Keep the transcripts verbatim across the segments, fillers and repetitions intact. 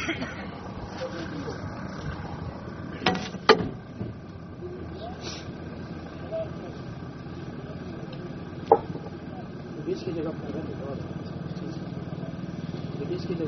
بیس کی جگہ بیس کی جگہ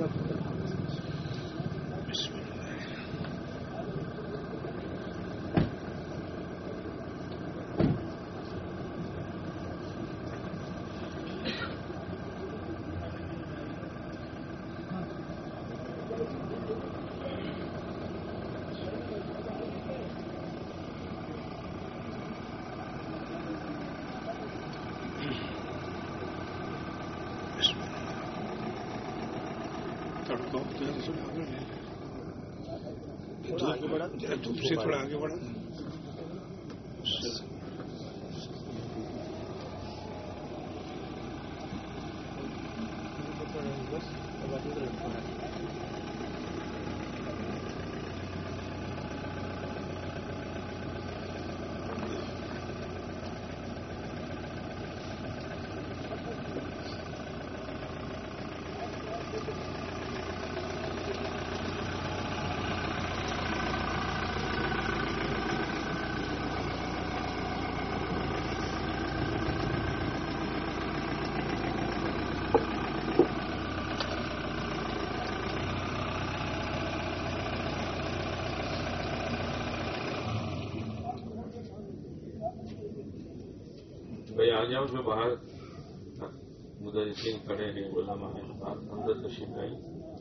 دھوپ سے تھوڑا آگے بڑھا آ جاؤ جو باہر مدرسین کھڑے ہیں علماء ہیں اندر تشریف آئی.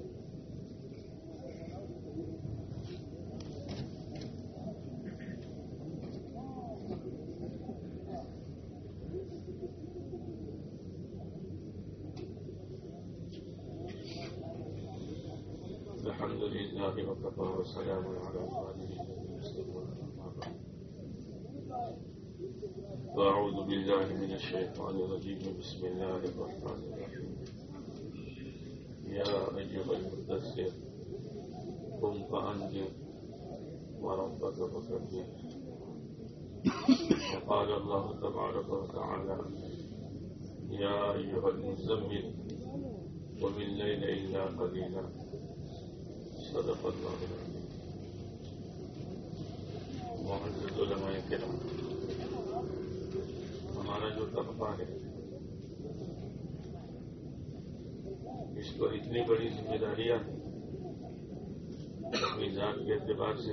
الحمد للہ وکفى وسلام علی عباده أعوذ بالله من الشيطان الرجيم بسم الله الرحمن الرحيم يا أيها المدثر قم فأنذر وربك فكبر وقال الله تبارك وتعالى يا أيها المزمل قم الليل إلا قليلا صدق الله العظيم. معزز علماء کرام، ہمارا جو طبقہ ہے اس کو اتنی بڑی ذمہ داریاں ہیں اپنی ذات کے اعتبار سے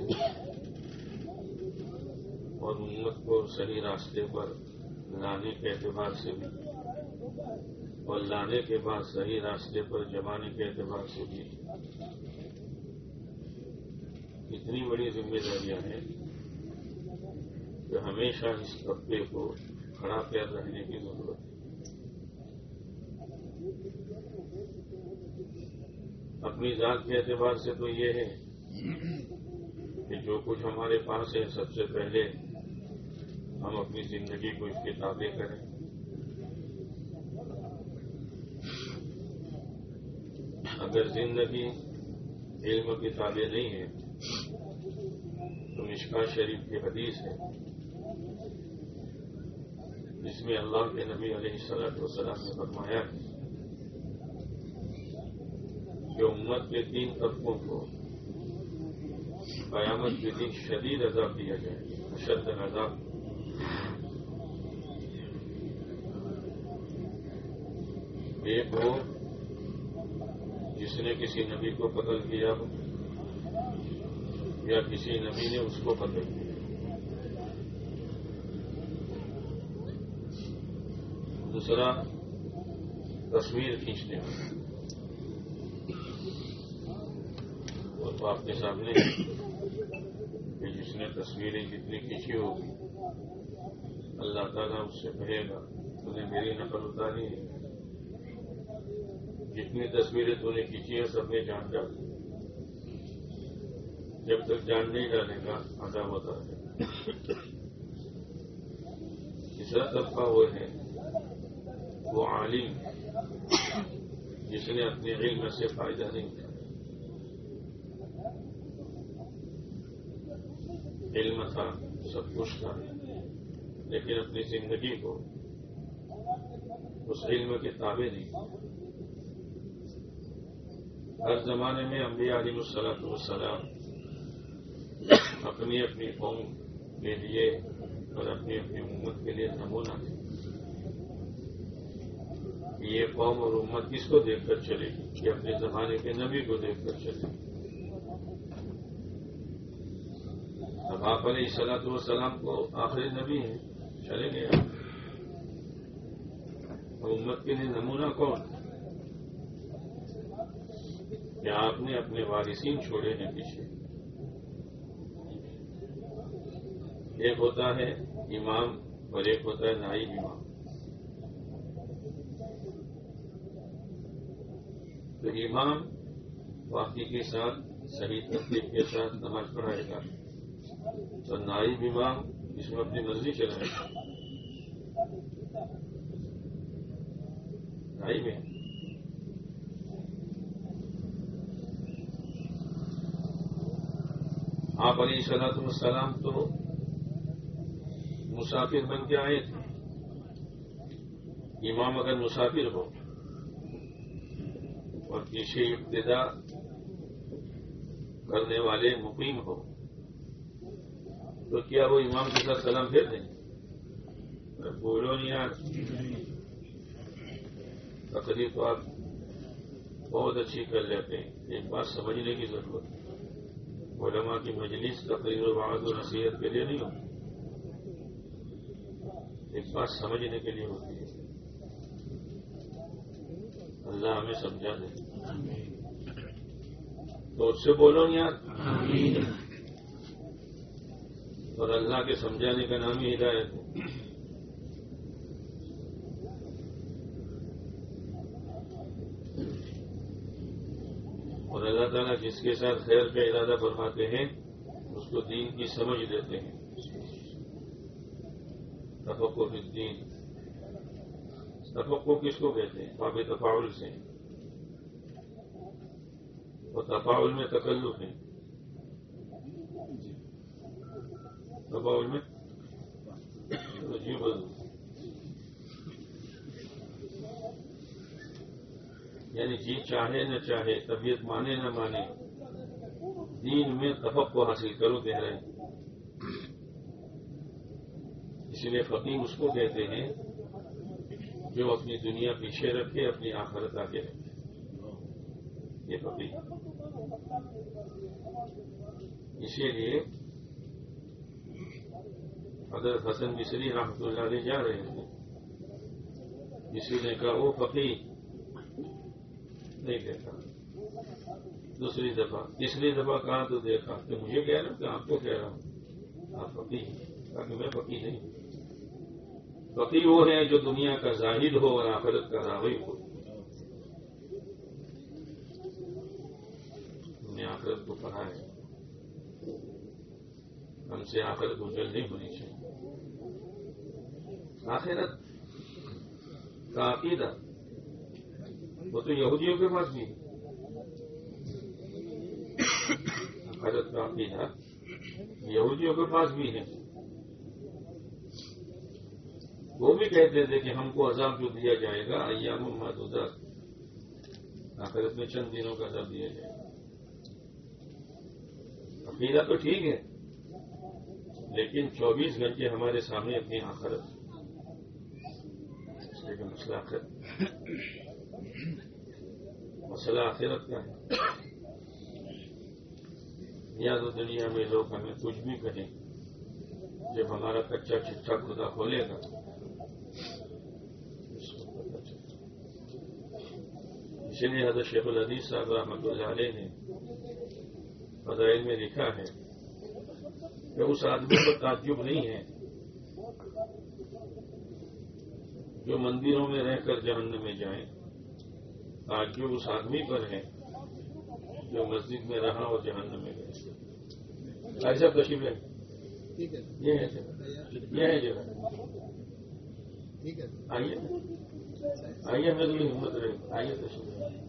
اور امت کو صحیح راستے پر لانے کے اعتبار سے بھی اور لانے کے بعد صحیح راستے پر جمانے کے اعتبار سے بھی اتنی بڑی ذمہ داریاں ہیں کہ ہمیشہ اس طبقے کو کھڑا پیر رہنے کی ضرورت ہے. اپنی ذات کے اعتبار سے تو یہ ہے کہ جو کچھ ہمارے پاس ہے سب سے پہلے ہم اپنی زندگی کو اس کے تابع کریں. اگر زندگی علم کی تابع نہیں ہے تو مشکاۃ شریف کی حدیث ہے جس میں اللہ کے نبی علیہ الصلوۃ والسلام نے فرمایا کہ امت کے تین طبقوں کو قیامت کے دن شدید عذاب دیا جائے گا. اشد عذاب ایک ہو جس نے کسی نبی کو قتل کیا ہو یا کسی نبی نے اس کو قتل کیا. دوسرا تصویر کھینچنے والا، اور تو آپ کے سامنے کہ جس نے تصویریں جتنی کھینچی ہوگی اللہ تعالیٰ اس سے کہے گا تو نے میری نقل اتاری ہے، جتنی تصویریں تو نے کھینچی ہیں سب نے جان ڈالی. جب تک جان نہیں ڈالے گا عذاب ہوتا ہے. تیسرا طبقہ وہ ہے وہ عالم جس نے اپنے علم سے فائدہ نہیں اٹھایا. علم تھا، سب کچھ تھا، لیکن اپنی زندگی کو اس علم کے تابع نہیں. ہر زمانے میں انبیاء علیہ الصلوۃ والسلام اپنی اپنی قوم کے لیے اور اپنی اپنی امت کے لیے نمونہ تھے. یہ قوم اور امت کس کو دیکھ کر چلے گی کہ اپنے زمانے کے نبی کو دیکھ کر چلے. اب آپ علیہ الصلوۃ والسلام کو آخری نبی ہیں, چلے گئے. امت کے لیے نمونہ کون؟ کیا آپ نے اپنے وارثین چھوڑے ہیں پیچھے؟ ایک ہوتا ہے امام اور ایک ہوتا ہے نائب امام. تو امام واقعی کے ساتھ صحیح ترتیب کے ساتھ نماز پڑھائے گا, تو نائب امام اس میں اپنی مرضی چلائے گا. نائب ہے. آپ علیہ الصلوۃ والسلام تو مسافر بن کے آئے تھے. امام اگر مسافر ہو اور پیچھے ابتدا کرنے والے مقیم ہو تو کیا وہ امام کے ساتھ سلام پھیر دیں؟ بولو نہیں یار, تقریر تو آپ بہت اچھی کر لیتے ہیں. ایک بات سمجھنے کی ضرورت ہے, علماء کی مجلس تقریر و وعظ و نصیحت کے لیے نہیں ہوتی, ایک بات سمجھنے کے لیے ہوتی ہے. اللہ ہمیں سمجھا دے. تو اس سے بولو نہیں یار, اور اللہ کے سمجھانے کا نام ہی ہدایت ہے. اور اللہ تعالیٰ جس کے ساتھ خیر کا ارادہ فرماتے ہیں اس کو دین کی سمجھ دیتے ہیں. تفقہ فی الدین, تفقہ کس کو کہتے ہیں؟ باب تفاعل سے, اور تفاعل میں تکلف ہے. تفاعل میں جی بدل, یعنی جی چاہے نہ چاہے, طبیعت مانے نہ مانے, دین میں تفقہ حاصل کرو کہہ رہے ہیں. اس لیے فقیہ اس کو کہتے ہیں جو اپنی دنیا پیچھے رکھے, اپنی آخرت آگے رکھے. یہ فقیہ. اسی لیے حضرت حسن بصری رحمۃ اللہ علیہ جا رہے تھے, کسی نے کہا وہ فقیہ, نہیں دیکھا. دوسری دفعہ, تیسری دفعہ کہا تو دیکھا کہ مجھے کہہ رہا ہوں کہ آپ کو کہہ رہا ہوں آپ فقیہ. کہا کہ میں فقیہ نہیں. فقیہ وہ ہے جو دنیا کا زاہد ہو اور آخرت کا راغب ہو. ہم نے آخرت کو پڑھا ہے, ہم سے آخرت اجل نہیں ہونی چاہیے. آخرت کا عقیدہ وہ تو یہودیوں کے پاس بھی ہے. آخرت کا عقیدہ یہودیوں کے پاس بھی ہے. وہ بھی کہتے تھے کہ ہم کو عذاب جو دیا جائے گا ایام معدودات, آخرت میں چند دنوں کا عذاب دیا جائے گا. عقیدہ تو ٹھیک ہے, لیکن چوبیس گھنٹے ہمارے سامنے اپنی آخرت, لیکن مسئلہ آخرت مسئلہ آخرت کا ہے. یا تو دنیا میں لوگ ہمیں کچھ بھی کہیں, جب ہمارا کچا چٹا خدا کھولے گا اسی لیے حضرت شیخ الحدیث صاحب رحمۃ اللہ علیہ نے فضائل میں لکھا ہے کہ اس آدمی کو تعجب نہیں ہے جو مندروں میں رہ کر جہنم میں جائیں, تعجب اس آدمی پر ہے جو مسجد میں رہا اور جہنم میں گئے. ایسا تشریف ہے, یہ ہے جگہ, یہ ہے جگہ. آئیے آئیے, ہمیں تھوڑی ہمت رہے, آئیے تشریف.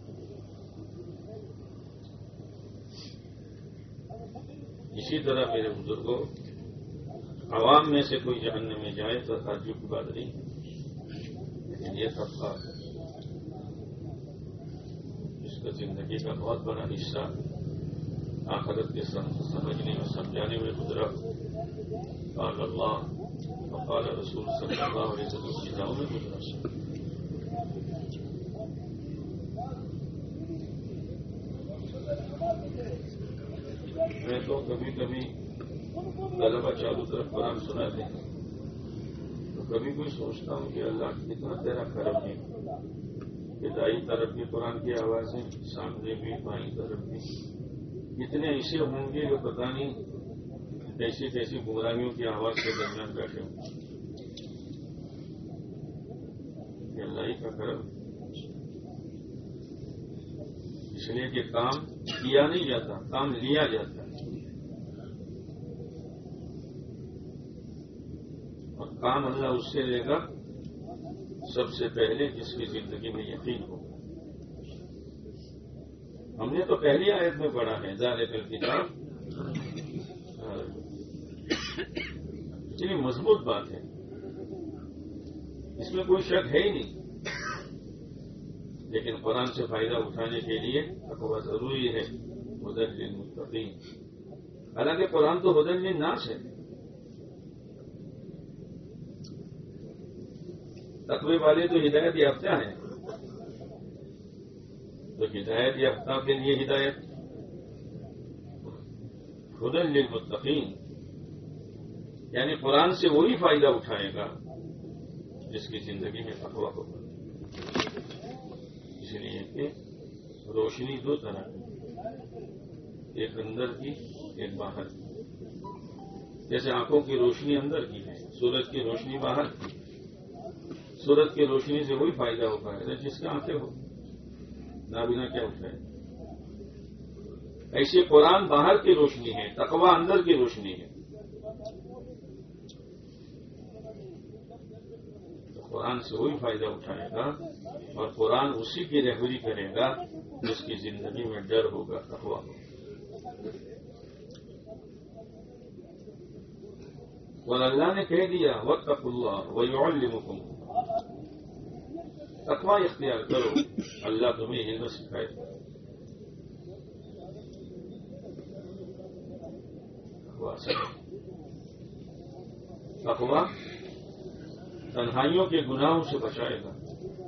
اسی طرح میرے بزرگوں, عوام میں سے کوئی جہنم میں جائے تو تعجب کی بات نہیں ہے, لیکن یہ طبقہ جس کا زندگی کا بہت بڑا حصہ آخرت کے سمجھنے میں سمجھانے میں گزرا. قال اللہ وقال رسول صلی اللہ علیہ وسلم کی راہوں میں گزرا. میں تو کبھی کبھی طلبہ چاروں طرف قرآن سناتے ہیں تو کبھی کوئی سوچتا ہوں کہ اللہ کتنا تیرا کرم ہے کہ دائیں طرف بھی قرآن کی آوازیں، سامنے بھی بائیں طرف بھی. اتنے ایسے ہوں گے جو پتہ نہیں کیسی کیسی گمراہیوں کی آواز کے درمیان بیٹھے ہوں. یہ اللہ ہی کا کرم، اس لیے کہ کام کیا نہیں جاتا، کام لیا جاتا ہے. اور کام اللہ اس سے لے گا سب سے پہلے جس کی زندگی میں یقین ہو. ہم نے تو پہلی آیت میں پڑھا ہے ذالک الکتاب، اتنی مضبوط بات ہے، اس میں کوئی شک ہے ہی نہیں. لیکن قرآن سے فائدہ اٹھانے کے لیے تقویٰ ضروری ہے. ہدی للمتقین، حالانکہ قرآن تو ہدی للناس ہے. تقوی والے تو ہدایت یافتہ ہیں، تو ہدایت یافتہ کے لیے ہدایت. ہدی للمتقین یعنی قرآن سے وہی فائدہ اٹھائے گا جس کی زندگی میں تقویٰ ہوگا. اس لیے کہ روشنی دو طرح کی، ایک اندر کی ایک باہر کی. جیسے آنکھوں کی روشنی اندر کی ہے، سورج کی روشنی باہر کی. سورج کی روشنی سے وہی فائدہ ہو پائے گا جس کے آنکھیں ہو، نابینا کیا اٹھائے. ایسے قرآن باہر کی روشنی ہے، تقویٰ اندر کی روشنی ہے. قرآن سے وہی فائدہ اٹھائے گا اور قرآن اسی کی رہبری کرے گا جس کی زندگی میں ڈر ہوگا، تقویٰ ہوگا. اور اللہ نے کہہ دیا واتقوا اللہ ویعلمکم، تقویٰ اختیار کرو، اللہ تمہیں علم سکھائے. تقویٰ تنہائیوں کے گناہوں سے بچائے گا.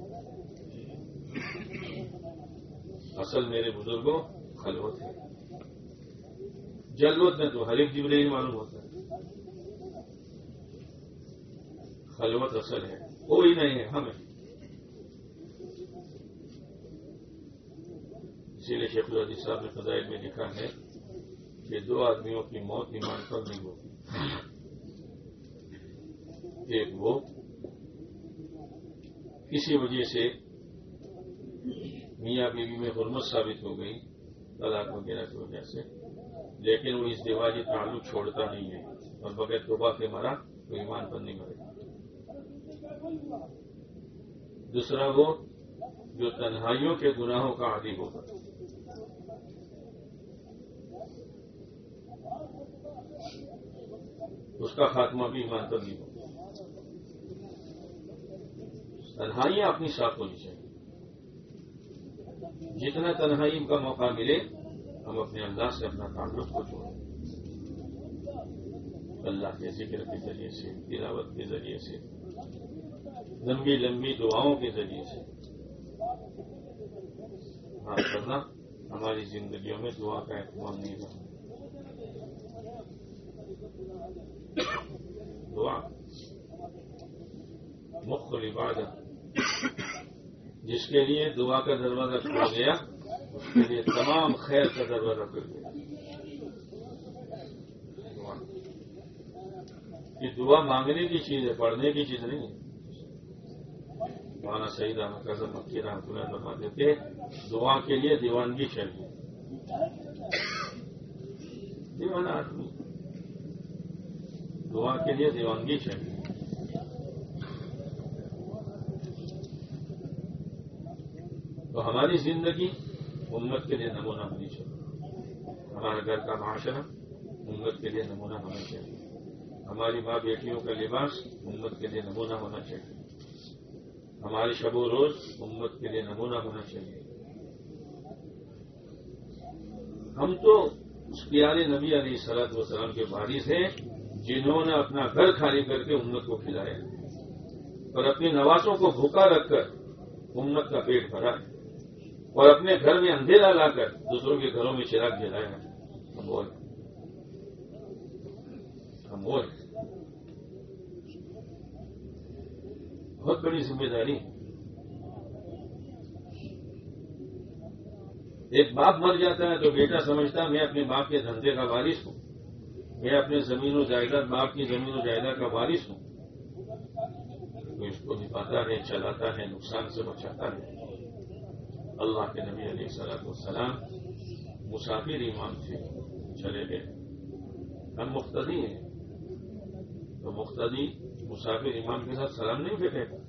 اصل میرے بزرگوں خلوت ہے. جلوت میں تو ہر ایک جبریل معلوم ہوتا ہے، خلوت اصل ہے. کوئی نہیں ہے، ہمیں. اسی لیے شیخ الحدیث صاحب نے فضائل میں لکھا ہے کہ دو آدمیوں کی موت ایمان پر نہیں ہوتی. ایک وہ کسی وجہ سے میاں بیوی میں حرمت ثابت ہو گئی طلاق وغیرہ کی وجہ سے، لیکن وہ اس دیواجی تعلق چھوڑتا نہیں ہے اور بغیر توبہ کے مرا تو ایمان پر نہیں مرے. دوسرا وہ جو تنہائیوں کے گناہوں کا عادی ہوگا. اس کا خاتمہ بھی ایمان پر نہیں ہوگا. تنہائیاں اپنی ساتھ ہونی چاہیے. جتنا تنہائی کا موقع ملے ہم اپنے اللہ سے اپنا تعلق کو جوڑیں. اللہ کے ذکر کے ذریعے سے، تلاوت کے ذریعے سے، لمبی لمبی دعاؤں کے ذریعے سے. ہاں کرنا ہماری زندگیوں میں دعا کا اہتمام نہیں رہا. دعا مخ العبادت، جس کے لیے دعا کا دروازہ کھل گیا اس کے لیے تمام خیر کا دروازہ کھل گیا. یہ دعا مانگنے کی چیز ہے، پڑھنے کی چیز نہیں ہے. مولانا سعید احمد اعظم مکی رحمۃ اللہ فرماتے تھے دعا کے لیے دیوانگی چاہیے. دیوانہ آدمی، دعا کے لیے دیوانگی چاہیے. تو ہماری زندگی امت کے لیے نمونہ ہونی چاہیے. ہمارے گھر کا معاشرہ امت کے لیے نمونہ ہونا چاہیے. ہماری ماں بیٹیوں کا لباس امت کے لیے نمونہ ہونا چاہیے. ہماری شب و روز امت کے لیے نمونہ ہونا چاہیے. ہم تو اس پیارے نبی علیہ الصلوۃ والسلام کے وارث ہیں جنہوں نے اپنا گھر خالی کر کے امت کو کھلایا اور اپنے نوازوں کو بھوکا رکھ کر امت کا پیٹ بھرا ہے اور اپنے گھر میں اندھیرا لا کر دوسروں کے گھروں میں چراغ جلایا ہے. ہم وہ ہم وہ بہت بڑی ذمہ داری. ایک باپ مر جاتا ہے تو بیٹا سمجھتا ہے میں اپنے باپ کے دھندے کا وارث ہوں, میں اپنے زمین و جائیداد باپ کی زمین و جائیداد کا وارث ہوں. تو اس کو نبھاتا ہے, چلاتا ہے, نقصان سے بچاتا ہے. اللہ کے نبی علیہ الصلوۃ والسلام مسافر امام سے چلے گئے. ہم مقتدی ہیں تو مقتدی مسافر امام کے ساتھ سلام نہیں پھیرے گا.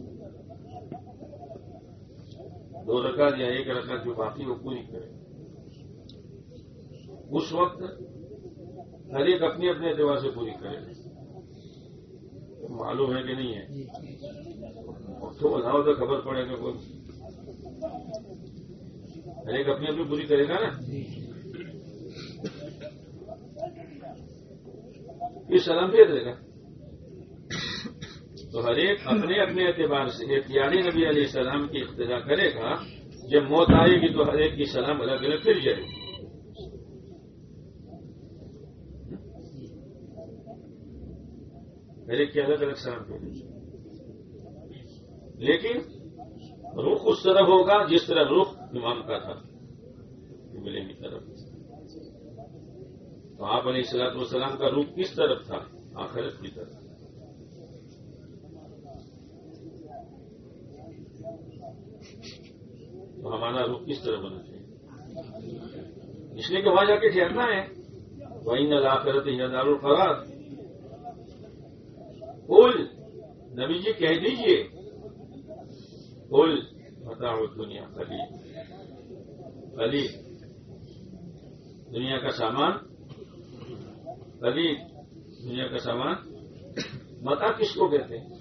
دو رکعت یا ایک رکعت جو باقی وہ پوری کرے. اس وقت ہر ایک اپنے اپنے اعتبار سے پوری کرے. معلوم ہے کہ نہیں ہے؟ تو بتاؤ تو خبر پڑے گا. کوئی ہر ایک اپنی اپنی پوری کرے گا نا. یہ سلام پھیر دے گا تو ہر ایک اپنے اپنے اعتبار سے ایک پیارے نبی علیہ السلام کی اقتدا کرے گا. جب موت آئے گی تو ہر ایک کی سلام الگ الگ پھر جائے گی. ہر ایک کی الگ الگ سلام پھر جائے. لیکن رخ اس طرف ہوگا جس طرح رخ امام کا تھا قبلے کی طرف. تو آپ علیہ الصلوۃ والسلام کا رخ کس طرف تھا؟ آخرت کی طرف. تو ہمارا رخ کس طرح ہونا چاہیے؟ اس لیے کہ وہاں جا کے ٹھہرنا ہے. وَإِنَّ الْآخِرَةَ هِيَ دَارُ الْقَرَارِ. قُلْ نبی جی کہہ دیجئے قُلْ مَتَاعُ الدُّنْيَا قَلِيلٌ. قلیل دنیا کا سامان, قلیل دنیا کا سامان. متاع کس کو کہتے ہیں؟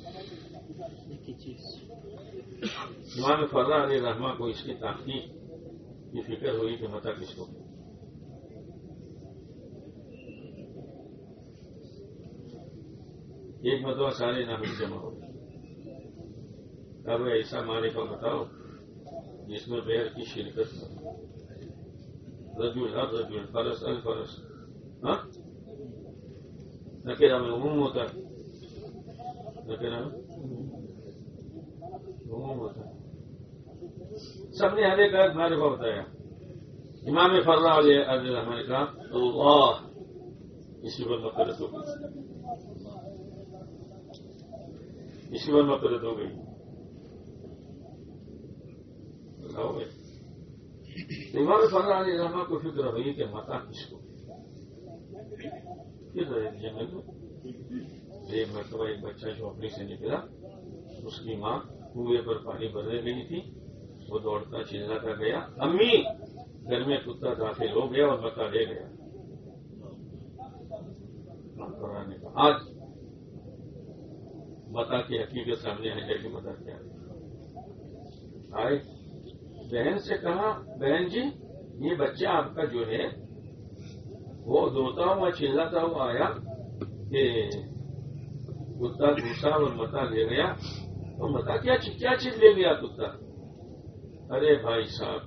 امام فرا علیہ رحمہ کو اس کی تحقیق کی فکر ہوئی کہ متاع کس کو. ایک مرتبہ سارے نام جمع ہو گئے. اب ایسا مالے کو بتاؤ جس میں بہر کی شرکت ہو. رجل ہر رجل فرس الفرس. ہاں نکیرہ میں عموم ہوتا ہے. نکیرہ میں عموم ہوتا ہے. سب نے ہر ایک مارے کو بتایا. امام فرا علیہ الرحمہ نے کہا اللہ اسی پر مقرر ہو گئی. اسی پر مقرر ہو گئی. امام فرا علیہ الرحمہ کو فکر ہوئی کہ متاع کس کو. پھر جنگل میں ایک مرتبہ ایک بچہ جھونپڑی سے نکلا. اس کی ماں کنویں پر پانی بھرنے گئی تھی. وہ دوڑتا چلاتا گیا, امی گھر میں کتا داخل ہو گیا اور متاع لے گیا. نے کہا آج متاع کی حقیقت سامنے آ جائے کہ متاع کیا ہے. آئے بہن سے کہا بہن جی یہ بچہ آپ کا جو ہے وہ دوڑتا ہوا چلاتا ہوا آیا کہ کتا گھسا اور متاع لے گیا. اور متاع کیا کیا چیز لے گیا کتا؟ ارے بھائی صاحب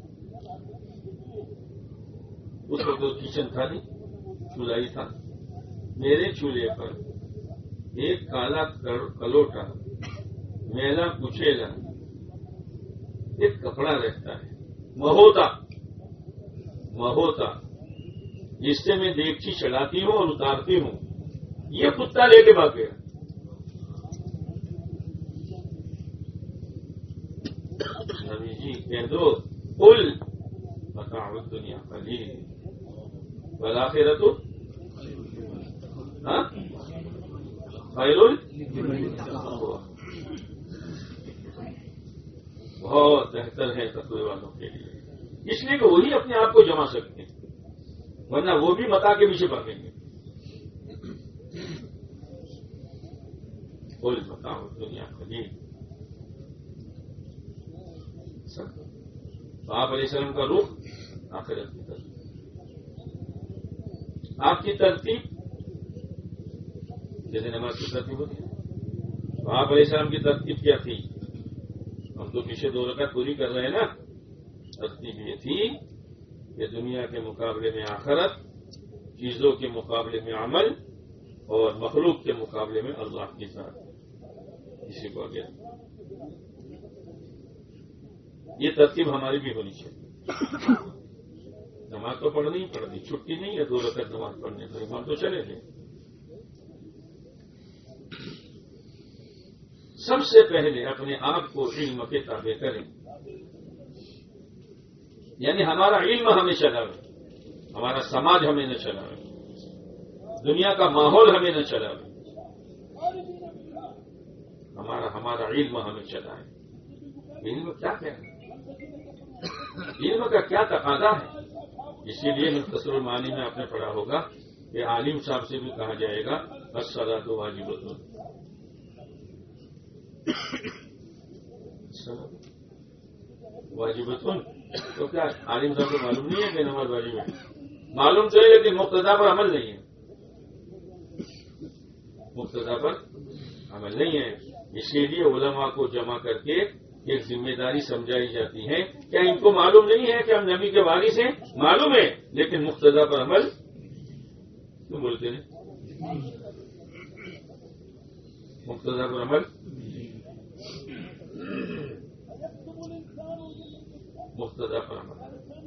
اس کو تو کچن تھا نہیں, چولہا ہی تھا. میرے چولہے پر ایک کالا کلوٹا میلا کچیلا ایک کپڑا رہتا ہے مہوتا مہوتا جس سے میں دیگچی چڑھاتی ہوں اور اتارتی ہوں. یہ کتا لے کے بھاگ گیا. نبی جی کہہ دو قل متاع الدنیا قلیل والآخرۃ خیر. بہت بہتر ہے تقوی والوں کے لیے, اس لیے کہ وہی اپنے آپ کو جما سکتے ہیں, ورنہ وہ بھی متاع کے پیچھے بھاگیں گے. قل متاع الدنیا قلیل. تو آپ علیہ السلام کا رخ آخرت کی طرف. آپ کی ترتیب جیسے نماز کی ترتیب ہوتی ہے، تو آپ علیہ السلام کی ترتیب کیا تھی؟ ہم تو پیچھے دو رکعت پوری کر رہے ہیں نا. ترتیب یہ تھی کہ دنیا کے مقابلے میں آخرت، چیزوں کے مقابلے میں عمل، اور مخلوق کے مقابلے میں اللہ کی ذات. اسی کو آگے یہ ترتیب ہماری بھی ہونی چاہیے. نماز تو پڑھنی ہی پڑھنی، چھٹی نہیں ہے دو رکعت نماز پڑھنے تو امام تو چلے گئے. سب سے پہلے اپنے آپ کو علم کے تابع کریں، یعنی ہمارا علم ہمیں چلاوے، ہمارا سماج ہمیں نہ چلاوے، دنیا کا ماحول ہمیں نہ چلاوے، ہمارا ہمارا علم ہمیں چلائے. علم کیا ہے؟ علم کا کیا تقاضا ہے؟ اسی لیے مختصر المعانی میں آپ نے پڑھا ہوگا کہ عالم صاحب سے بھی کہا جائے گا الصلاۃ واجبۃ. واجبۃ تو کیا عالم صاحب کو معلوم نہیں ہے کہ نماز واجب ہے؟ معلوم تو ہے لیکن مقتضا پر عمل نہیں ہے. مقتضا پر عمل نہیں ہے. اسی لیے علماء کو جمع کر کے ایک ذمہ داری سمجھائی جاتی ہے. کیا ان کو معلوم نہیں ہے کہ ہم نبی کے وارث ہیں؟ معلوم ہے لیکن مقتضا پر عمل کیوں بولتے ہیں؟ مقتضا پر عمل مقتضا پر عمل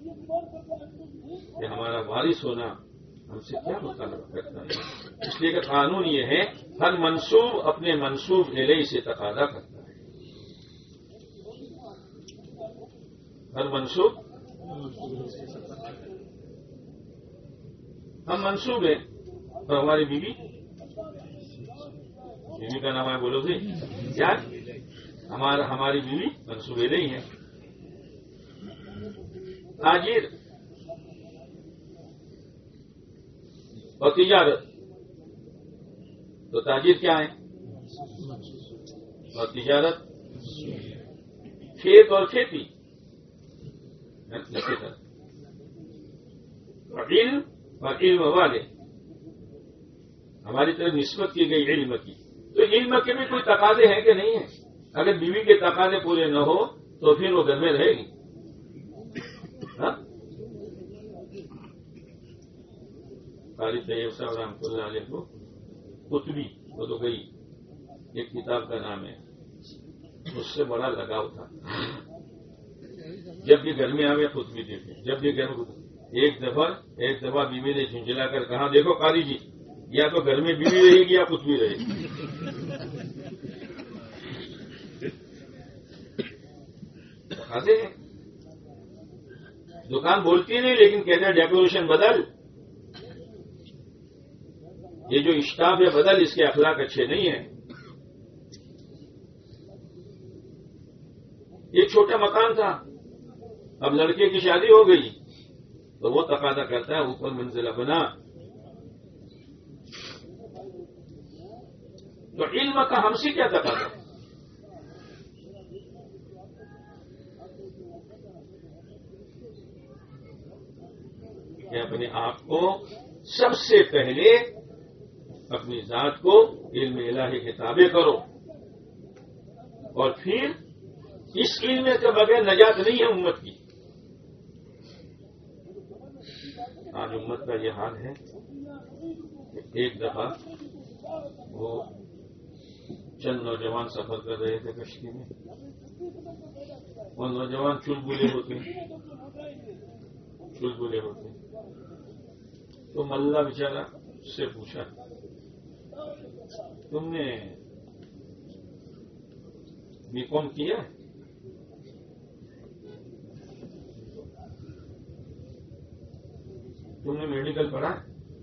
کہ ہمارا وارث ہونا ہم سے کیا مطالبہ کرتا ہے. اس لیے کہ قانون یہ ہے ہر منصوب اپنے منصوب الیہ سے تقاضا کرتا ہے. ہر منصوب ہم منصوب ہیں اور ہماری بیوی بیوی کا نام ہے بولو سی کیا ہمارا ہماری بیوی منصوب الیہ ہے. تاجر اور تجارت تو تاجر کیا ہے اور تجارت کھیت اور کھیتی. علم اور علم والے ہماری طرف نسبت کی گئی علم کی. تو علم کے بھی کوئی تقاضے ہیں کہ نہیں ہے؟ اگر بیوی کے تقاضے پورے نہ ہو تو پھر وہ گھر میں رہے گی. قاری طیب صاحب رحمۃ اللہ علیہ کو قطبی وہ تو گئی ایک کتاب کا نام ہے، اس سے بڑا لگاؤ تھا. جب بھی گھر میں آوے قطبی دیکھے، جب بھی گھر میں ایک دفعہ ایک دفعہ بیوی نے جھنجھلا کر کہا دیکھو قاری جی یا تو گھر میں بیوی رہے گی یا قطبی رہے گی. کھاتے ہیں دکان بولتی نہیں لیکن کہتے ہیں ڈیکوریشن بدل، یہ جو اسٹاف ہے بدل، اس کے اخلاق اچھے نہیں ہیں. ایک چھوٹا مکان تھا، اب لڑکے کی شادی ہو گئی تو وہ تقاضا کرتا ہے اوپر منزلہ بنا. تو علم کا ہم سے کیا تقاضا ہے؟ کہ اپنے آپ کو سب سے پہلے اپنی ذات کو علم الہی کے تابع کرو، اور پھر اس علم کے بغیر نجات نہیں ہے امت کی. آج امت کا یہ حال ہے کہ ایک دفعہ وہ چند نوجوان سفر کر رہے تھے کشتی میں. وہ نوجوان چلبلے ہوتے چلبلے ہوتے تو ملا بیچارہ اس سے پوچھا تم نے بی کام کیا؟ تم نے میڈیکل پڑھا؟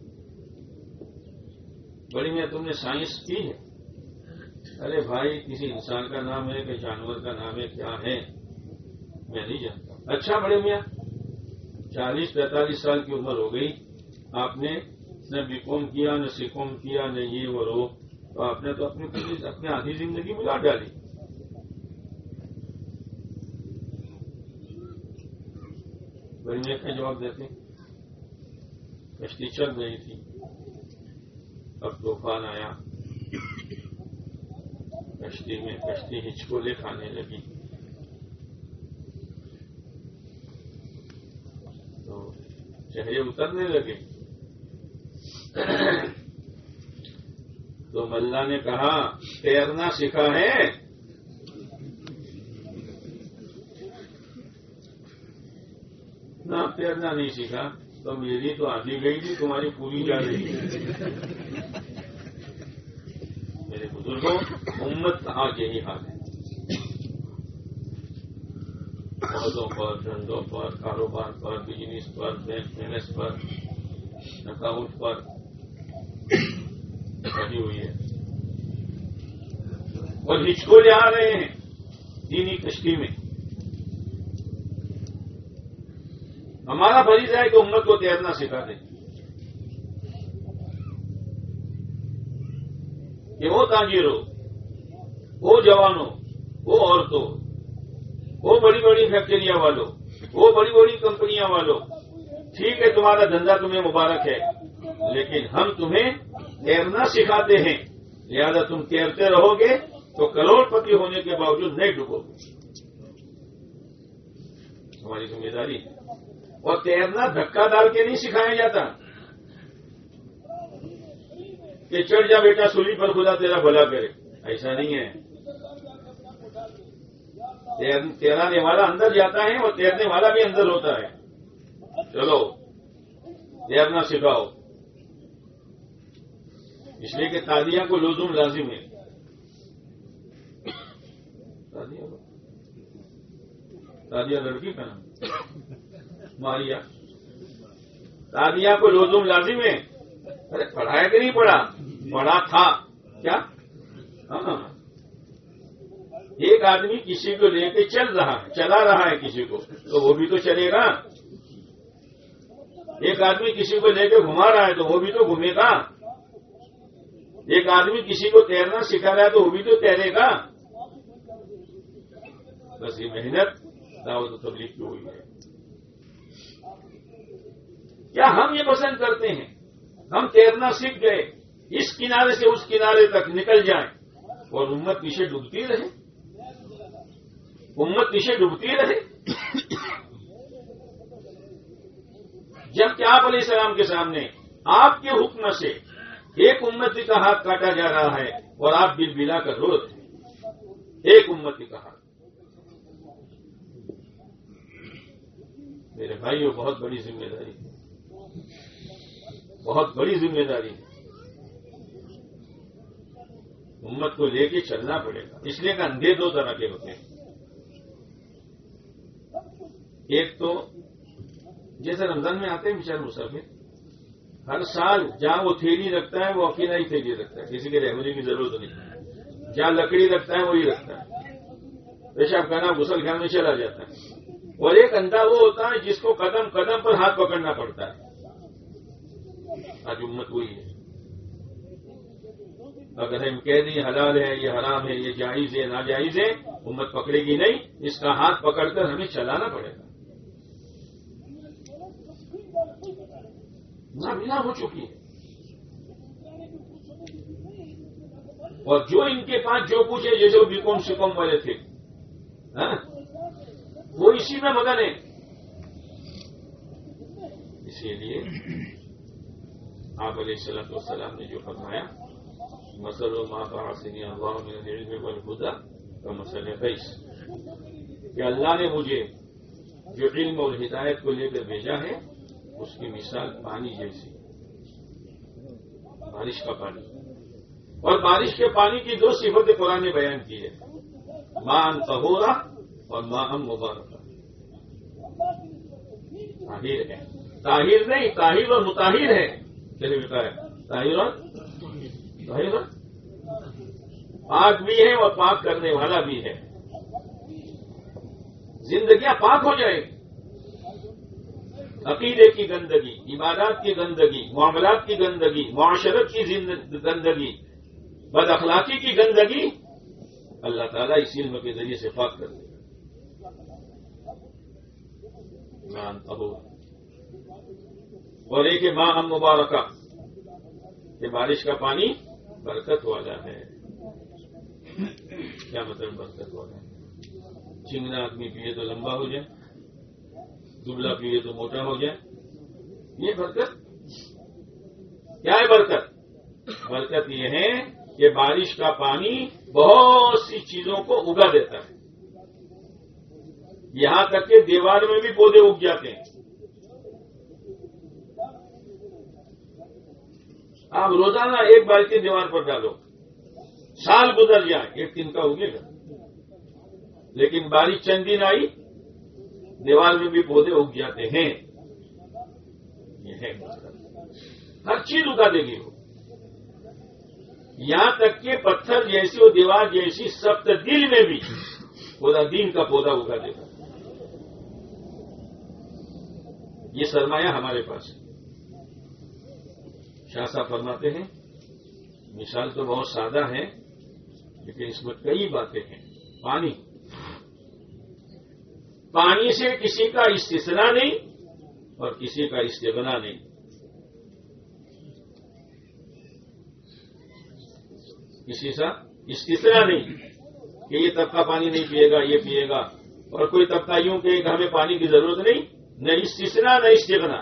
بڑی میاں تم نے سائنس کی ہے؟ ارے بھائی کسی انسان کا نام ہے کہ جانور کا نام ہے کیا ہے میں نہیں جانتا. اچھا بڑے میاں چالیس پینتالیس سال کی عمر ہو گئی، آپ نے نہ بی کام کیا نہ سی کام کیا نہ یہ وہ رو، تو آپ نے تو اپنی اپنے آدھی زندگی گزار ڈالی. بڑی میاں کا جواب دیتے کشتی چل رہی تھی، اب طوفان آیا، کشتی میں کشتی ہچکولے کھانے لگی، تو چہرے اترنے لگے۔ تو ملا نے کہا تیرنا سیکھا ہے؟ نہ تیرنا نہیں سیکھا، تو میری تو آدھی گئی تھی، تمہاری پوری جا رہی ہے۔ میرے بزرگوں، امت آج یہی حال ہے، عہدوں پر، دھندوں پر، کاروبار پر، بزنس پر، بینک بیلنس پر، اکاؤنٹ پر بھری ہوئی ہے، اور ہچکولے آ رہے ہیں دینی کشتی میں۔ ہمارا فریضہ ہے کہ امت کو تیرنا سکھا دیں، کہ وہ تاجروں، وہ جوانوں، وہ عورتوں، وہ بڑی بڑی فیکٹریاں والوں، وہ بڑی بڑی کمپنیاں والوں، ٹھیک ہے تمہارا دھندا تمہیں مبارک ہے، لیکن ہم تمہیں تیرنا سکھاتے ہیں، لہذا تم تیرتے رہو گے تو کروڑ پتی ہونے کے باوجود نہیں ڈوبو گے۔ ہماری ذمہ داری ہے۔ اور تیرنا دھکا ڈال کے نہیں سکھایا جاتا کہ چڑھ جا بیٹا سولی پر، خدا تیرا بھلا کرے، ایسا نہیں ہے۔ تیرانے والا اندر جاتا ہے اور تیرنے والا بھی اندر ہوتا ہے، چلو تیرنا سکھاؤ، اس لیے کہ تادیہ کو لزوم لازم ہے۔ تادیہ لڑکی کا نام، ماریا، تادیہ کو لزوم لازم ہے۔ ارے پڑھایا کہ نہیں پڑھا؟ پڑھا تھا کیا؟ ہاں، ایک آدمی کسی کو لے کے چل رہا ہے، چلا رہا ہے کسی کو، تو وہ بھی تو چلے گا۔ ایک آدمی کسی کو لے کے گھما رہا ہے تو وہ بھی تو گھومے گا۔ ایک آدمی کسی کو تیرنا سکھا رہا ہے تو وہ بھی تو تیرے گا۔ بس یہ محنت دعوت و تبلیغ کی ہوئی ہے۔ کیا ہم یہ پسند کرتے ہیں ہم تیرنا سیکھ گئے، اس کنارے سے اس کنارے تک نکل جائیں اور امت پیچھے ڈوبتی رہے؟ امت پیچھے ڈوبتی رہے؟ جب کہ آپ علیہ السلام کے سامنے آپ کے حکم سے ایک امتی کا ہاتھ کاٹا جا رہا ہے اور آپ بل بلا کر رو رہے ہیں، ایک امتی کا ہاتھ۔ میرے بھائیوں، بہت بڑی ذمہ داری ہے، بہت بڑی ذمہ داری ہے، امت کو لے کے چلنا پڑے گا۔ اس لیے کہ اندھے دو طرح کے ہوتے ہیں، ایک تو جیسے رمضان میں آتے ہیں بیچارے مسافر، ہر سال جہاں وہ تھیلی رکھتا ہے وہ اکیلا ہی تھیلی رکھتا ہے، کسی کے رہنے کی ضرورت نہیں، جہاں لکڑی رکھتا ہے وہی رکھتا ہے، پیشاب کرنا غسل خانے میں چلا جاتا ہے۔ اور ایک اندھا وہ ہوتا ہے جس کو قدم قدم پر ہاتھ پکڑنا پڑتا ہے۔ آج امت وہی ہے، اگر ہم کہہ دیں حلال ہے، یہ حرام ہے، یہ جائز ہے، ناجائز ہے، امت پکڑے گی نہیں، اس کا ہاتھ پکڑ کر ہمیں چلانا پڑے گا۔ نابینا ہو چکی ہے، اور جو ان کے پاس جو کچھ ہے، جیسے وہ بیکوم سکوم والے تھے، وہ اسی میں مگن ہے۔ اسی لیے آپ علیہ الصلوۃ والسلام نے جو فرمایا، مثل ما بعثنی اللہ من العلم والہدی کمثل غیث، کہ اللہ نے مجھے جو علم اور ہدایت کو لے کر بھیجا ہے اس کی مثال پانی جیسی، بارش کا پانی، اور بارش کے پانی کی دو صفتیں قرآن نے بیان کی ہے، ماء طہورا اور ماء مبارکہ۔ طاہر ہے، طاہر نہیں، طاہر اور مطہر ہے، چلیے لکھا ہے طاہر اور طاہر پاک بھی ہے اور پاک کرنے والا بھی ہے۔ زندگیاں پاک ہو جائے، عقیدے کی گندگی، عبادات کی گندگی، معاملات کی گندگی، معاشرت کی گندگی، بد اخلاقی کی گندگی، اللہ تعالیٰ اس علم کے ذریعے سے پاک کر دے گا۔ اور ایک ماں ہم مبارکہ، یہ بارش کا پانی برکت والا ہے۔ کیا مطلب برکت والا ہے؟ چنگنا آدمی پیے تو لمبا ہو جائے، دبلا پیے تو موٹا ہو جائے، یہ برکت کیا ہے؟ برکت برکت یہ ہے کہ بارش کا پانی بہت سی چیزوں کو اگا دیتا ہے، یہاں تک کہ دیوار میں بھی پودے اگ جاتے ہیں۔ آپ روزانہ ایک بالٹی دیوار پر ڈالو، سال گزر جائے ایک دن کا اگے گا، لیکن بارش چند دن آئی دیوار میں بھی پودے اگ جاتے ہیں۔ یہ ہے ہر چیز اگا دے گی وہ، یہاں تک کہ پتھر جیسی اور دیوار جیسی سخت دل میں بھی پودا دین کا پودا اگا دے گا۔ یہ سرمایہ ہمارے پاس ہے۔ شاہ صاحب فرماتے ہیں مثال تو بہت سادہ ہے لیکن اس میں کئی باتیں ہیں۔ پانی پانی سے کسی کا استثناء نہیں اور کسی کا استغنا نہیں۔ کسی کا استثناء نہیں کہ یہ طبقہ پانی نہیں پیے گا، یہ پیے گا، اور کوئی طبقہ یوں کہ ہمیں پانی کی ضرورت نہیں، نہ استثناء نہ استغنا،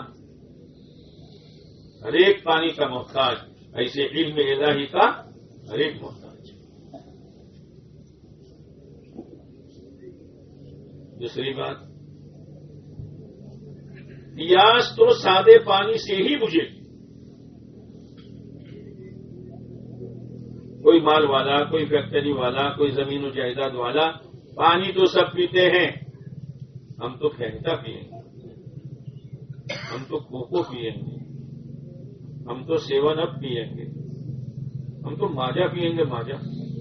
ہر ایک پانی کا محتاج، ایسے علم الہی کا ہر ایک محتاج۔ دوسری بات، پیاس تو سادے پانی سے ہی بجھے گی۔ کوئی مال والا، کوئی فیکٹری والا، کوئی زمین و جائیداد والا، پانی تو سب پیتے ہیں، ہم تو فینٹا پیئیں گے، ہم تو کوکو پیئیں گے، ہم تو سیون اپ پیئیں گے، ہم تو ماجا پیئیں گے۔ ماجا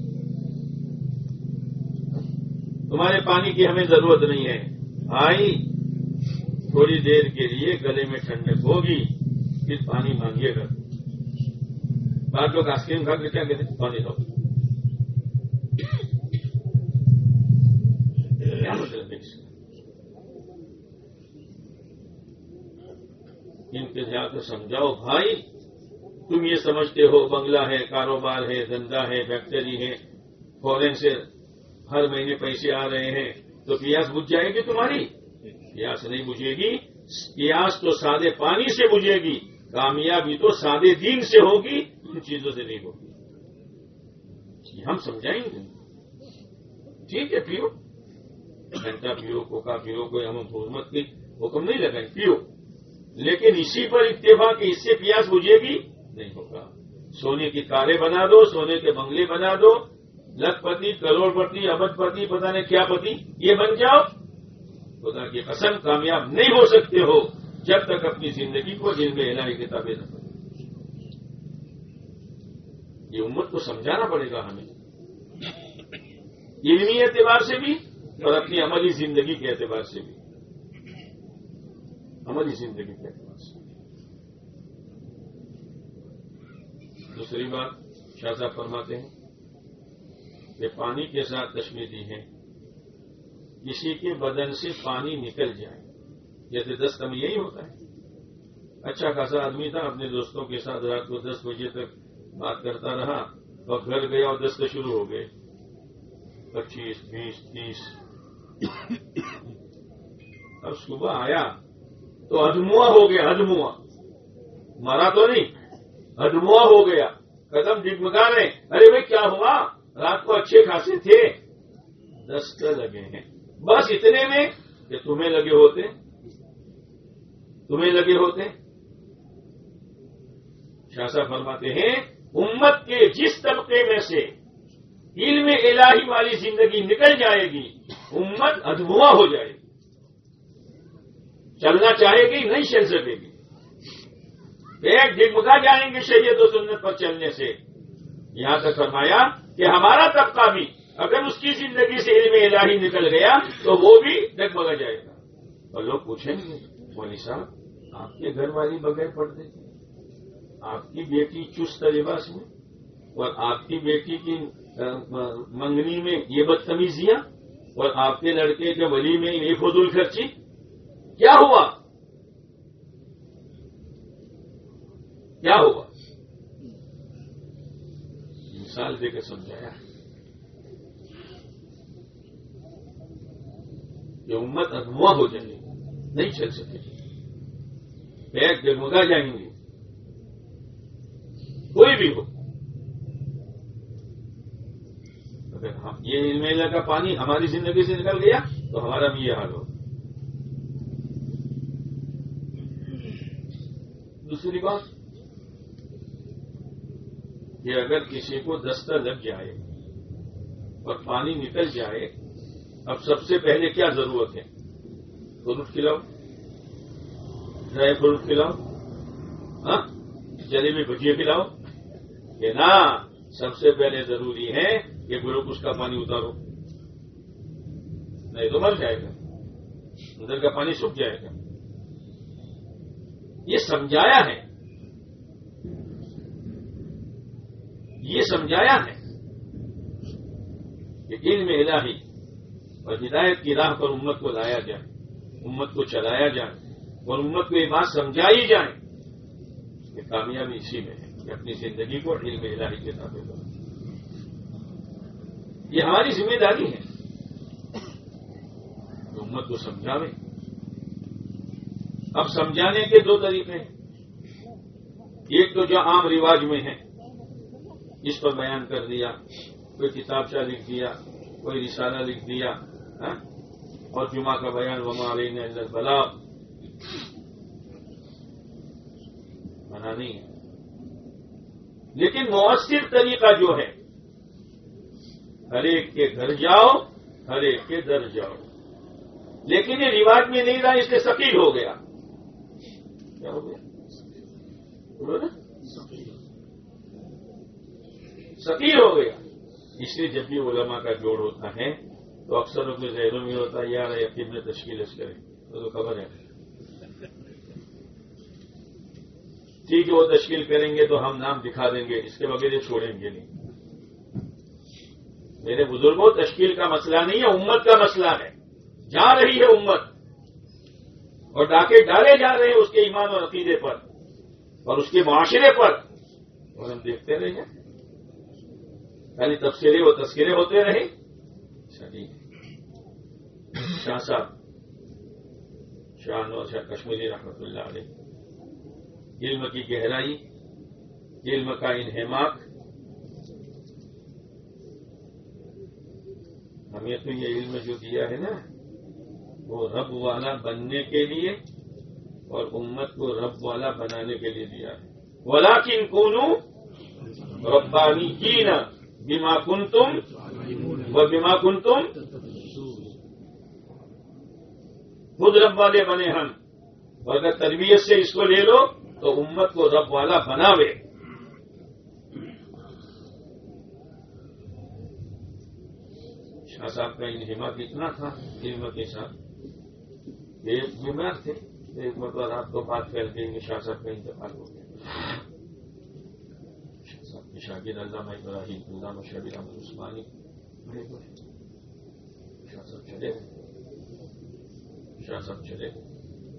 تمہارے پانی کی ہمیں ضرورت نہیں ہے، آئی تھوڑی دیر کے لیے گلے میں ٹھنڈک ہوگی، پھر پانی مانگیے گا۔ بعض لوگ آئس کریم کھا کے کیا کہتے ہیں؟ پانی دو۔ کیا مطلب ہے اس کا؟ ان کے جا کر سمجھاؤ بھائی، تم یہ سمجھتے ہو بنگلہ ہے، کاروبار ہے، دھندا ہے، فیکٹری ہے، فورن سے ہر مہینے پیسے آ رہے ہیں تو پیاس بجھ جائے گی تمہاری؟ پیاس نہیں بجھے گی۔ پیاس تو سادے پانی سے بجھے گی، کامیابی تو سادے دین سے ہوگی، ان چیزوں سے نہیں ہوگی۔ ہم سمجھائیں گے، ٹھیک ہے پیو، گھنٹہ پیو، کوکا پیو، کوئی ہم حکومت کی حکم نہیں لگائیں، پیو، لیکن اسی پر اتفاق کہ اس سے پیاس بجھے گی نہیں ہوگا۔ سونے کی کاریں بنا دو، سونے کے بنگلے بنا دو، لکھ پتی، کروڑ پتی، ابد پتی، پتہ نہیں کیا پتی، یہ بن جاؤ، خدا کی قسم کامیاب نہیں ہو سکتے ہو جب تک اپنی زندگی کو جن میں الہی کتابیں نہ پڑھیں۔ یہ امت کو سمجھانا پڑے گا ہمیں، علمی اعتبار سے بھی اور اپنی عملی زندگی کے اعتبار سے بھی، عملی زندگی کے اعتبار سے۔ دوسری بات شاہ صاحب فرماتے ہیں کہ پانی کے ساتھ تشبیہ دی ہے، کسی کے بدن سے پانی نکل جائے، جیسے دست میں یہی ہوتا ہے۔ اچھا خاصا آدمی تھا، اپنے دوستوں کے ساتھ رات کو دس بجے تک بات کرتا رہا، اور گھر گیا اور دست شروع ہو گئے، پچیس بیس تیس، اب صبح آیا تو ادموا ہو گیا، ادموا مرا تو نہیں، ادموا ہو گیا، قدم ڈگمگا رہے، ارے بھائی کیا ہوا؟ رات کو اچھے خاصے تھے، دست لگے ہیں، بس اتنے میں کہ تمہیں لگے ہوتے تمہیں لگے ہوتے شاہ صاحب فرماتے ہیں امت کے جس طبقے میں سے علم الہی والی زندگی نکل جائے گی، امت ادموا ہو جائے گی، چلنا چاہے گی نہیں چل سکے گی، ایک ڈگمگا جائیں گے شریعت و سنت پر چلنے سے۔ یہاں تک فرمایا کہ ہمارا طبقہ بھی اگر اس کی زندگی سے علم الہی نکل گیا تو وہ بھی ڈگمگا جائے گا۔ اور لوگ پوچھیں گے مولوی صاحب آپ کے گھر والی بغیر پڑھتے تھے، آپ کی بیٹی چست لباس میں، اور آپ کی بیٹی کی منگنی میں یہ بدتمیزیاں، اور آپ کے لڑکے کے ولی میں یہ فضول خرچی، کیا ہوا؟ کیا ہوگا؟ مثال دے کر سمجھایا کہ امت اغوا ہو جائے گی، نہیں چل سکے گی، پیٹ ڈگمگا جائیں گے، کوئی بھی ہو۔ اگر ہم یہ علم اللہ کا پانی ہماری زندگی سے نکل گیا تو ہمارا بھی یہ حال ہو۔ دوسری بات کہ اگر کسی کو دستہ لگ جائے اور پانی نکل جائے، اب سب سے پہلے کیا ضرورت ہے؟ فروٹ کھلاؤ، ڈرائی فروٹ کھلاؤ، ہاں جلے میں بھجیے کھلاؤ، کہ نہ سب سے پہلے ضروری ہے کہ گلوکوز کا پانی اتارو، نہیں تو مر جائے گا، اندر کا پانی سوکھ جائے گا۔ یہ سمجھایا ہے، یہ سمجھایا ہے کہ علم الہی اور ہدایت کی راہ پر امت کو لایا جائے، امت کو چلایا جائے اور امت کو یہ بات سمجھائی جائے کہ کامیابی اسی میں ہے کہ اپنی زندگی کو علم الہی کے تابع کرو۔ یہ ہماری ذمہ داری ہے کہ امت کو سمجھاویں۔ اب سمجھانے کے دو طریقے ہیں، ایک تو جو عام رواج میں ہے، اس پر بیان کر دیا، کوئی کتابچہ لکھ دیا، کوئی رسالہ لکھ دیا، اور جمعہ کا بیان وما علینا الا البلاغ، منع نہیں ہے، لیکن مؤثر طریقہ جو ہے، ہر ایک کے گھر جاؤ، ہر ایک کے در جاؤ، لیکن یہ رواج میں نہیں رہا، اس لیے ثقیل ہو گیا۔ کیا ہو گیا؟ بولو نا، ثقیل ہو گیا۔ اس لیے جب بھی علماء کا جوڑ ہوتا ہے تو اکثر ان کے ذہنوں میں ہوتا ہے یار یقین میں تشکیل اس کریں تو خبر ہے ٹھیک ہے، وہ تشکیل کریں گے تو ہم نام دکھا دیں گے، اس کے بغیر یہ چھوڑیں گے نہیں۔ میرے بزرگوں، تشکیل کا مسئلہ نہیں ہے، امت کا مسئلہ ہے۔ جا رہی ہے امت اور ڈاکے ڈالے جا رہے ہیں اس کے ایمان اور عقیدے پر اور اس کے معاشرے پر، اور ہم دیکھتے رہے ہیں، خالی تبصرے و تذکرے ہوتے رہے۔ شاہ صاحب شاہ انور شاہ کشمیری رحمۃ اللہ علیہ، علم کی گہرائی، علم کا انہماک، ہمیں تو یہ علم جو دیا ہے نا وہ رب والا بننے کے لیے اور امت کو رب والا بنانے کے لیے دیا ہے۔ وَلَٰكِن كُونُوا رَبَّانِيِّينَ بِمَا كُنتُمْ وَبِمَا كُنتُمْ، خود رب والے بنے ہم، اور اگر تربیت سے اس کو لے لو تو امت کو رب والا بناوے۔ شاہ صاحب کا انہماک اتنا تھا علم کے ساتھ، ایک بیمار تھے، ایک مرتبہ رات کو بات پھیل گئی کہ شاہ صاحب کا انتقال ہو گیا۔ شاہ صاحب کے شاگرد علامہ ابراہیم، علامہ شبیر احمد عثمانی بڑے بڑے، شاہ صاحب چلے گئے، شاہ صاحب چلے گئے۔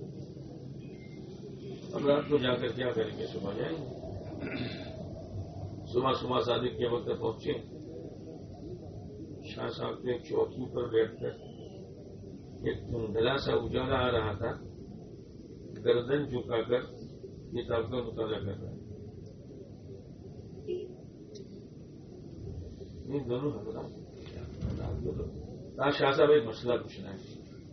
اب رات کو جا کر کیا کریں گے؟ صبح جائیں گے۔ صبح صبح صادق کے وقت پہنچے، شاہ صاحب کے چوکی پر بیٹھ کر ایک دھندلا سا اجالا آ رہا تھا، گردن جھکا کر کتاب کا مطالعہ کر رہا ہے۔ یہ دونوں حضرات شاہ صاحب ایک مسئلہ پوچھنا ہے۔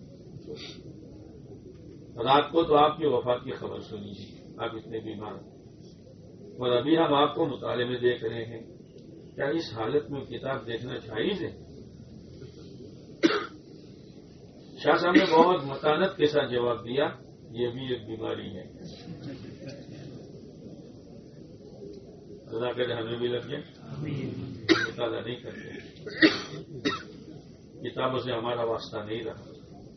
رات کو تو آپ کی وفات کی خبر سنی جی، آپ اتنے بیمار ہیں اور ابھی ہم آپ کو مطالعے میں دیکھ رہے ہیں، کیا اس حالت میں کتاب دیکھنا جائز ہے؟ شاہ صاحب نے بہت متانت کے ساتھ جواب دیا، یہ بھی ایک بیماری ہے، اللہ کرے ہمیں بھی لگ جائے، مطالعہ نہیں کرتے، کتابوں سے ہمارا واسطہ نہیں رہا۔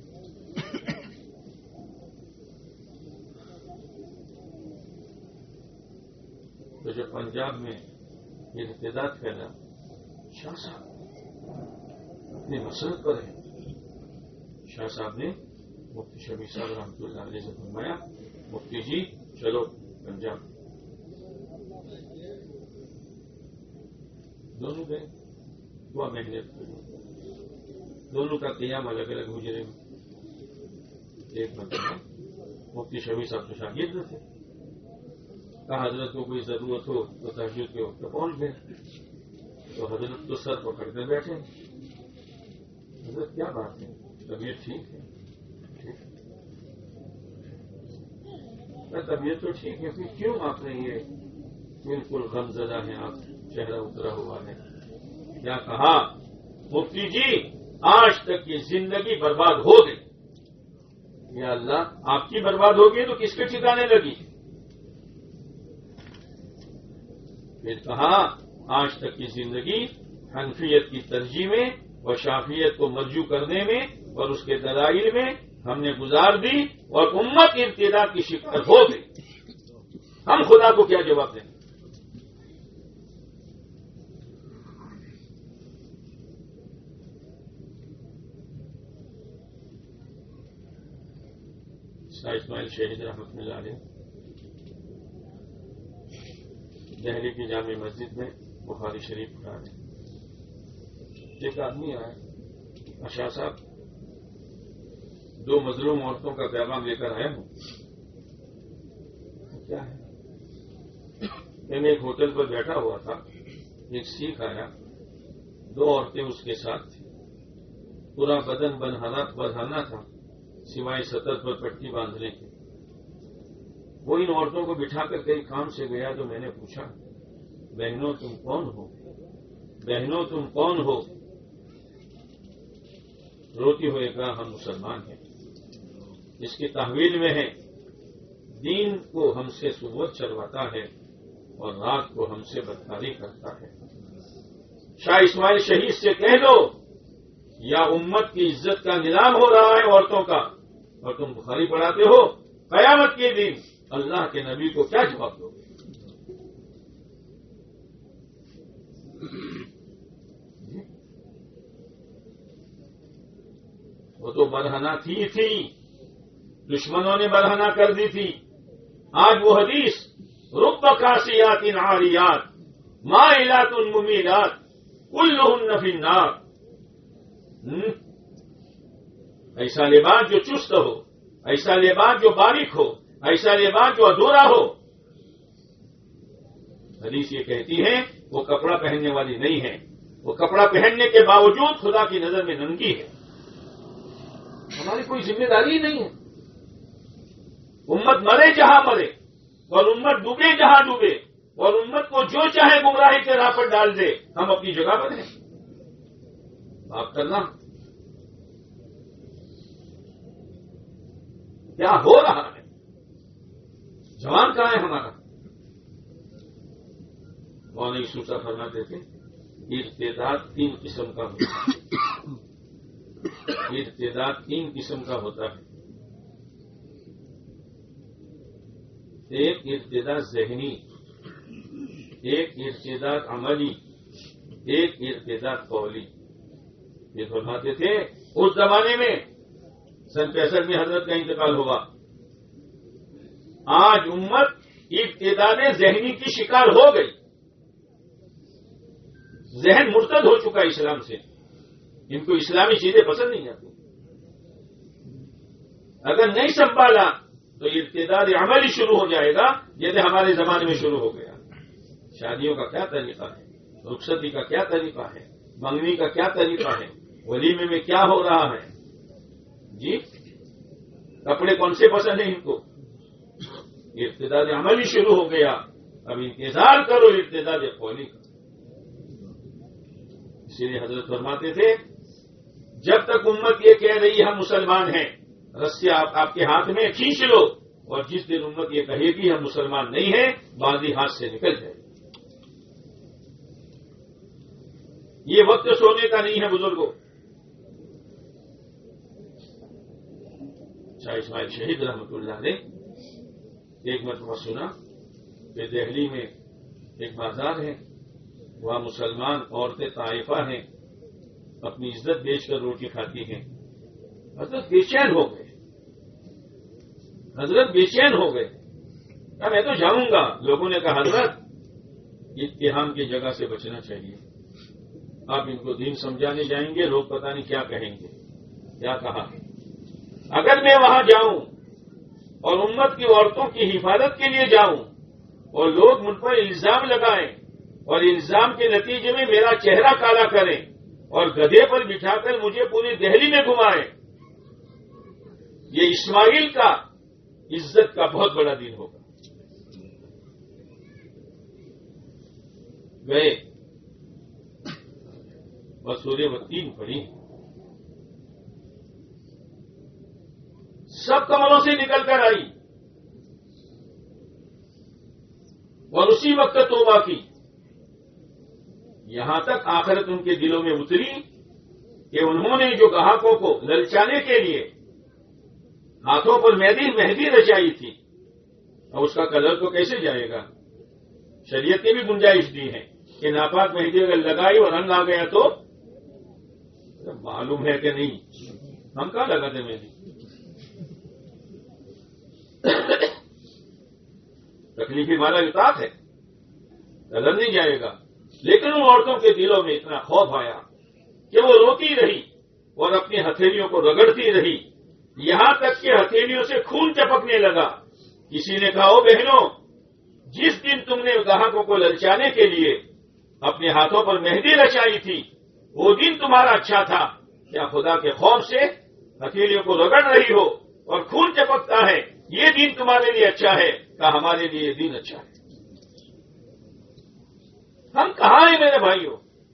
تو جو پنجاب میں یہ ارتداد پھیلا، شاہ صاحب اپنی مسلط پر ہے۔ شاہ صاحب نے مفتی شبیر صاحب رحمۃ اللہ علیہ سے فرمایا، مفتی جی چلو پنجاب، دونوں گئے، وہ محنت کی، دونوں کا قیام الگ الگ گزرے میں. ایک مرتبہ مفتی شفیع صاحب تو شاگرد تھے، کہا حضرت کو کوئی ضرورت ہو تو تہجد کے وقت پہنچ گئے. تو حضرت تو سر پکڑ کے بیٹھے. حضرت کیا بات ہے، طبیعت ٹھیک ہے؟ طبیعت تو ٹھیک ہے، پھر کیوں آپ نے یہ بالکل غم زدہ ہیں، آپ چہرہ اترا ہوا ہے؟ کیا کہا؟ مفتی جی آج تک کی زندگی برباد ہو گئی. یا اللہ، آپ کی برباد ہو گئی تو کس کے ٹھکانے لگی؟ پھر کہا آج تک کی زندگی حنفیت کی ترجیح میں اور شافعیت کو مرجو کرنے میں اور اس کے دلائل میں ہم نے گزار دی، اور امت ارتداد کی شکار ہو گئی. ہم خدا کو کیا جواب دیں؟ شاہ اسماعیل شہید رحمۃ اللہ علیہ دہلی کی جامع مسجد میں بخاری شریف پڑھا رہے. ایک آدمی آیا، شاہ صاحب دو مظلوم عورتوں کا پیغام لے کر آیا ہوں. کیا ہے؟ میں ایک ہوٹل پر بیٹھا ہوا تھا، ایک سکھ آیا، دو عورتیں اس کے ساتھ تھیں، پورا بدن بنہانا بڑھانا تھا سوائے سطر پر پٹی باندھنے کی. وہ ان عورتوں کو بٹھا کر کئی کام سے گیا تو میں نے پوچھا، بہنوں تم کون ہو؟ بہنوں تم کون ہو؟ روتی ہوئے کہا ہم مسلمان ہیں. اس کی تحویل میں ہے دین کو ہم سے صبح چلواتا ہے اور رات کو ہم سے بدکاری کرتا ہے. شاہ اسماعیل شہید سے کہہ دو یا امت کی عزت کا نیلام ہو رہا ہے عورتوں کا، اور تم بخاری پڑھاتے ہو. قیامت کے دن اللہ کے نبی کو کیا جواب دو گے؟ وہ تو برہنہ تھی تھی دشمنوں نے برہنہ کر دی تھی. آج وہ حدیث رب کاسیات عاریات مائلات ممیلات کلہن فی النار، ایسا لباس جو چست ہو، ایسا لباس جو باریک ہو، ایسا لباس جو ادھورا ہو. حدیث یہ کہتی ہے وہ کپڑا پہننے والی نہیں ہے، وہ کپڑا پہننے کے باوجود خدا کی نظر میں ننگی ہے. ہماری کوئی ذمہ داری نہیں ہے. امت مرے جہاں مرے اور امت ڈوبے جہاں ڈوبے اور امت کو جو چاہے گمراہی کے راہ پر ڈال دے، ہم اپنی جگہ پر ہیں. آپ کرنا کیا ہو رہا ہے؟ جوان کہاں ہے ہمارا؟ مولانا یوسف فرماتے تھے ارتداد تین قسم کا ہوتا ہے. ارتداد تین قسم کا ہوتا ہے. ایک ارتداد ذہنی، ایک ارتداد عملی، ایک ارتداد قولی. یہ فرماتے تھے اس زمانے میں سن پینسٹھ میں حضرت کا انتقال ہوا. آج امت ارتداد ذہنی کی شکار ہو گئی. ذہن مرتد ہو چکا اسلام سے. ان کو اسلامی چیزیں پسند نہیں آتی. اگر نہیں سنبھالا تو ارتداد عملی شروع ہو جائے گا، جیسے ہمارے زمانے میں شروع ہو گیا. شادیوں کا کیا طریقہ ہے، رخصتی کا کیا طریقہ ہے، منگنی کا کیا طریقہ ہے، ولیمے میں کیا ہو رہا ہے. جی کپڑے کون سے پسند ہیں ان کو؟ ارتداد عملی شروع ہو گیا. اب انتظار کرو ارتداد قولی کا. اسی لیے حضرت فرماتے تھے جب تک امت یہ کہہ رہی ہم مسلمان ہیں، رسیاں آپ, آپ کے ہاتھ میں کھینچ لو، اور جس دن امت یہ کہے گی ہم مسلمان نہیں ہیں، بازی ہاتھ سے نکل جائے. یہ وقت سونے کا نہیں ہے بزرگوں. شاہ اسماعیل شہید رحمۃ اللہ نے ایک مرتبہ سنا کہ دہلی میں ایک بازار ہے، وہاں مسلمان عورتیں طائفہ ہیں، اپنی عزت بیچ کر روٹی کھاتی ہیں. حضرت بے چین ہو گئے. حضرت بے چین ہو گئے. کہا میں تو جاؤں گا. لوگوں نے کہا حضرت اتہام کی جگہ سے بچنا چاہیے. آپ ان کو دین سمجھانے جائیں گے، لوگ پتہ نہیں کیا کہیں گے، کیا کہا۔ اگر میں وہاں جاؤں اور امت کی عورتوں کی حفاظت کے لیے جاؤں اور لوگ مجھ پر الزام لگائیں اور الزام کے نتیجے میں میرا چہرہ کالا کریں اور گدھے پر بٹھا کر مجھے پوری دہلی میں گھمائیں، یہ اسماعیل کا عزت کا بہت بڑا دن ہوگا۔ گئے بس سورہ تین پڑھی، سب کمروں سے نکل کر آئی اور اسی وقت توبہ کی، یہاں تک آخرت ان کے دلوں میں اتری کہ انہوں نے جو گاہکوں کو للچانے کے لیے ہاتھوں پر مہندی مہندی رچائی تھی، اب اس کا کلر تو کیسے جائے گا؟ شریعت نے بھی گنجائش دی ہے کہ ناپاک مہندی اگر لگائی اور رنگ آ گیا تو معلوم ہے کہ نہیں، ہم کہاں لگاتے مہندی؟ تکلیفی والا اطاعت ہے، کلر نہیں جائے گا۔ لیکن ان عورتوں کے دلوں میں اتنا خوف آیا کہ وہ روتی رہی اور اپنی ہتھیلیوں کو رگڑتی رہی، یہاں تک کہ ہتھیلیوں سے خون چپکنے لگا۔ کسی نے کہا، او بہنوں، جس دن تم نے گاہکوں کو للچانے کے لیے اپنے ہاتھوں پر مہندی رچائی تھی وہ دن تمہارا اچھا تھا، کیا خدا کے خوف سے ہتھیلیوں کو رگڑ رہی ہو اور خون چپکتا ہے، یہ دن تمہارے لیے اچھا ہے؟ کہا ہمارے لیے یہ دن اچھا ہے۔ ہم کہاں ہیں میرے بھائیوں؟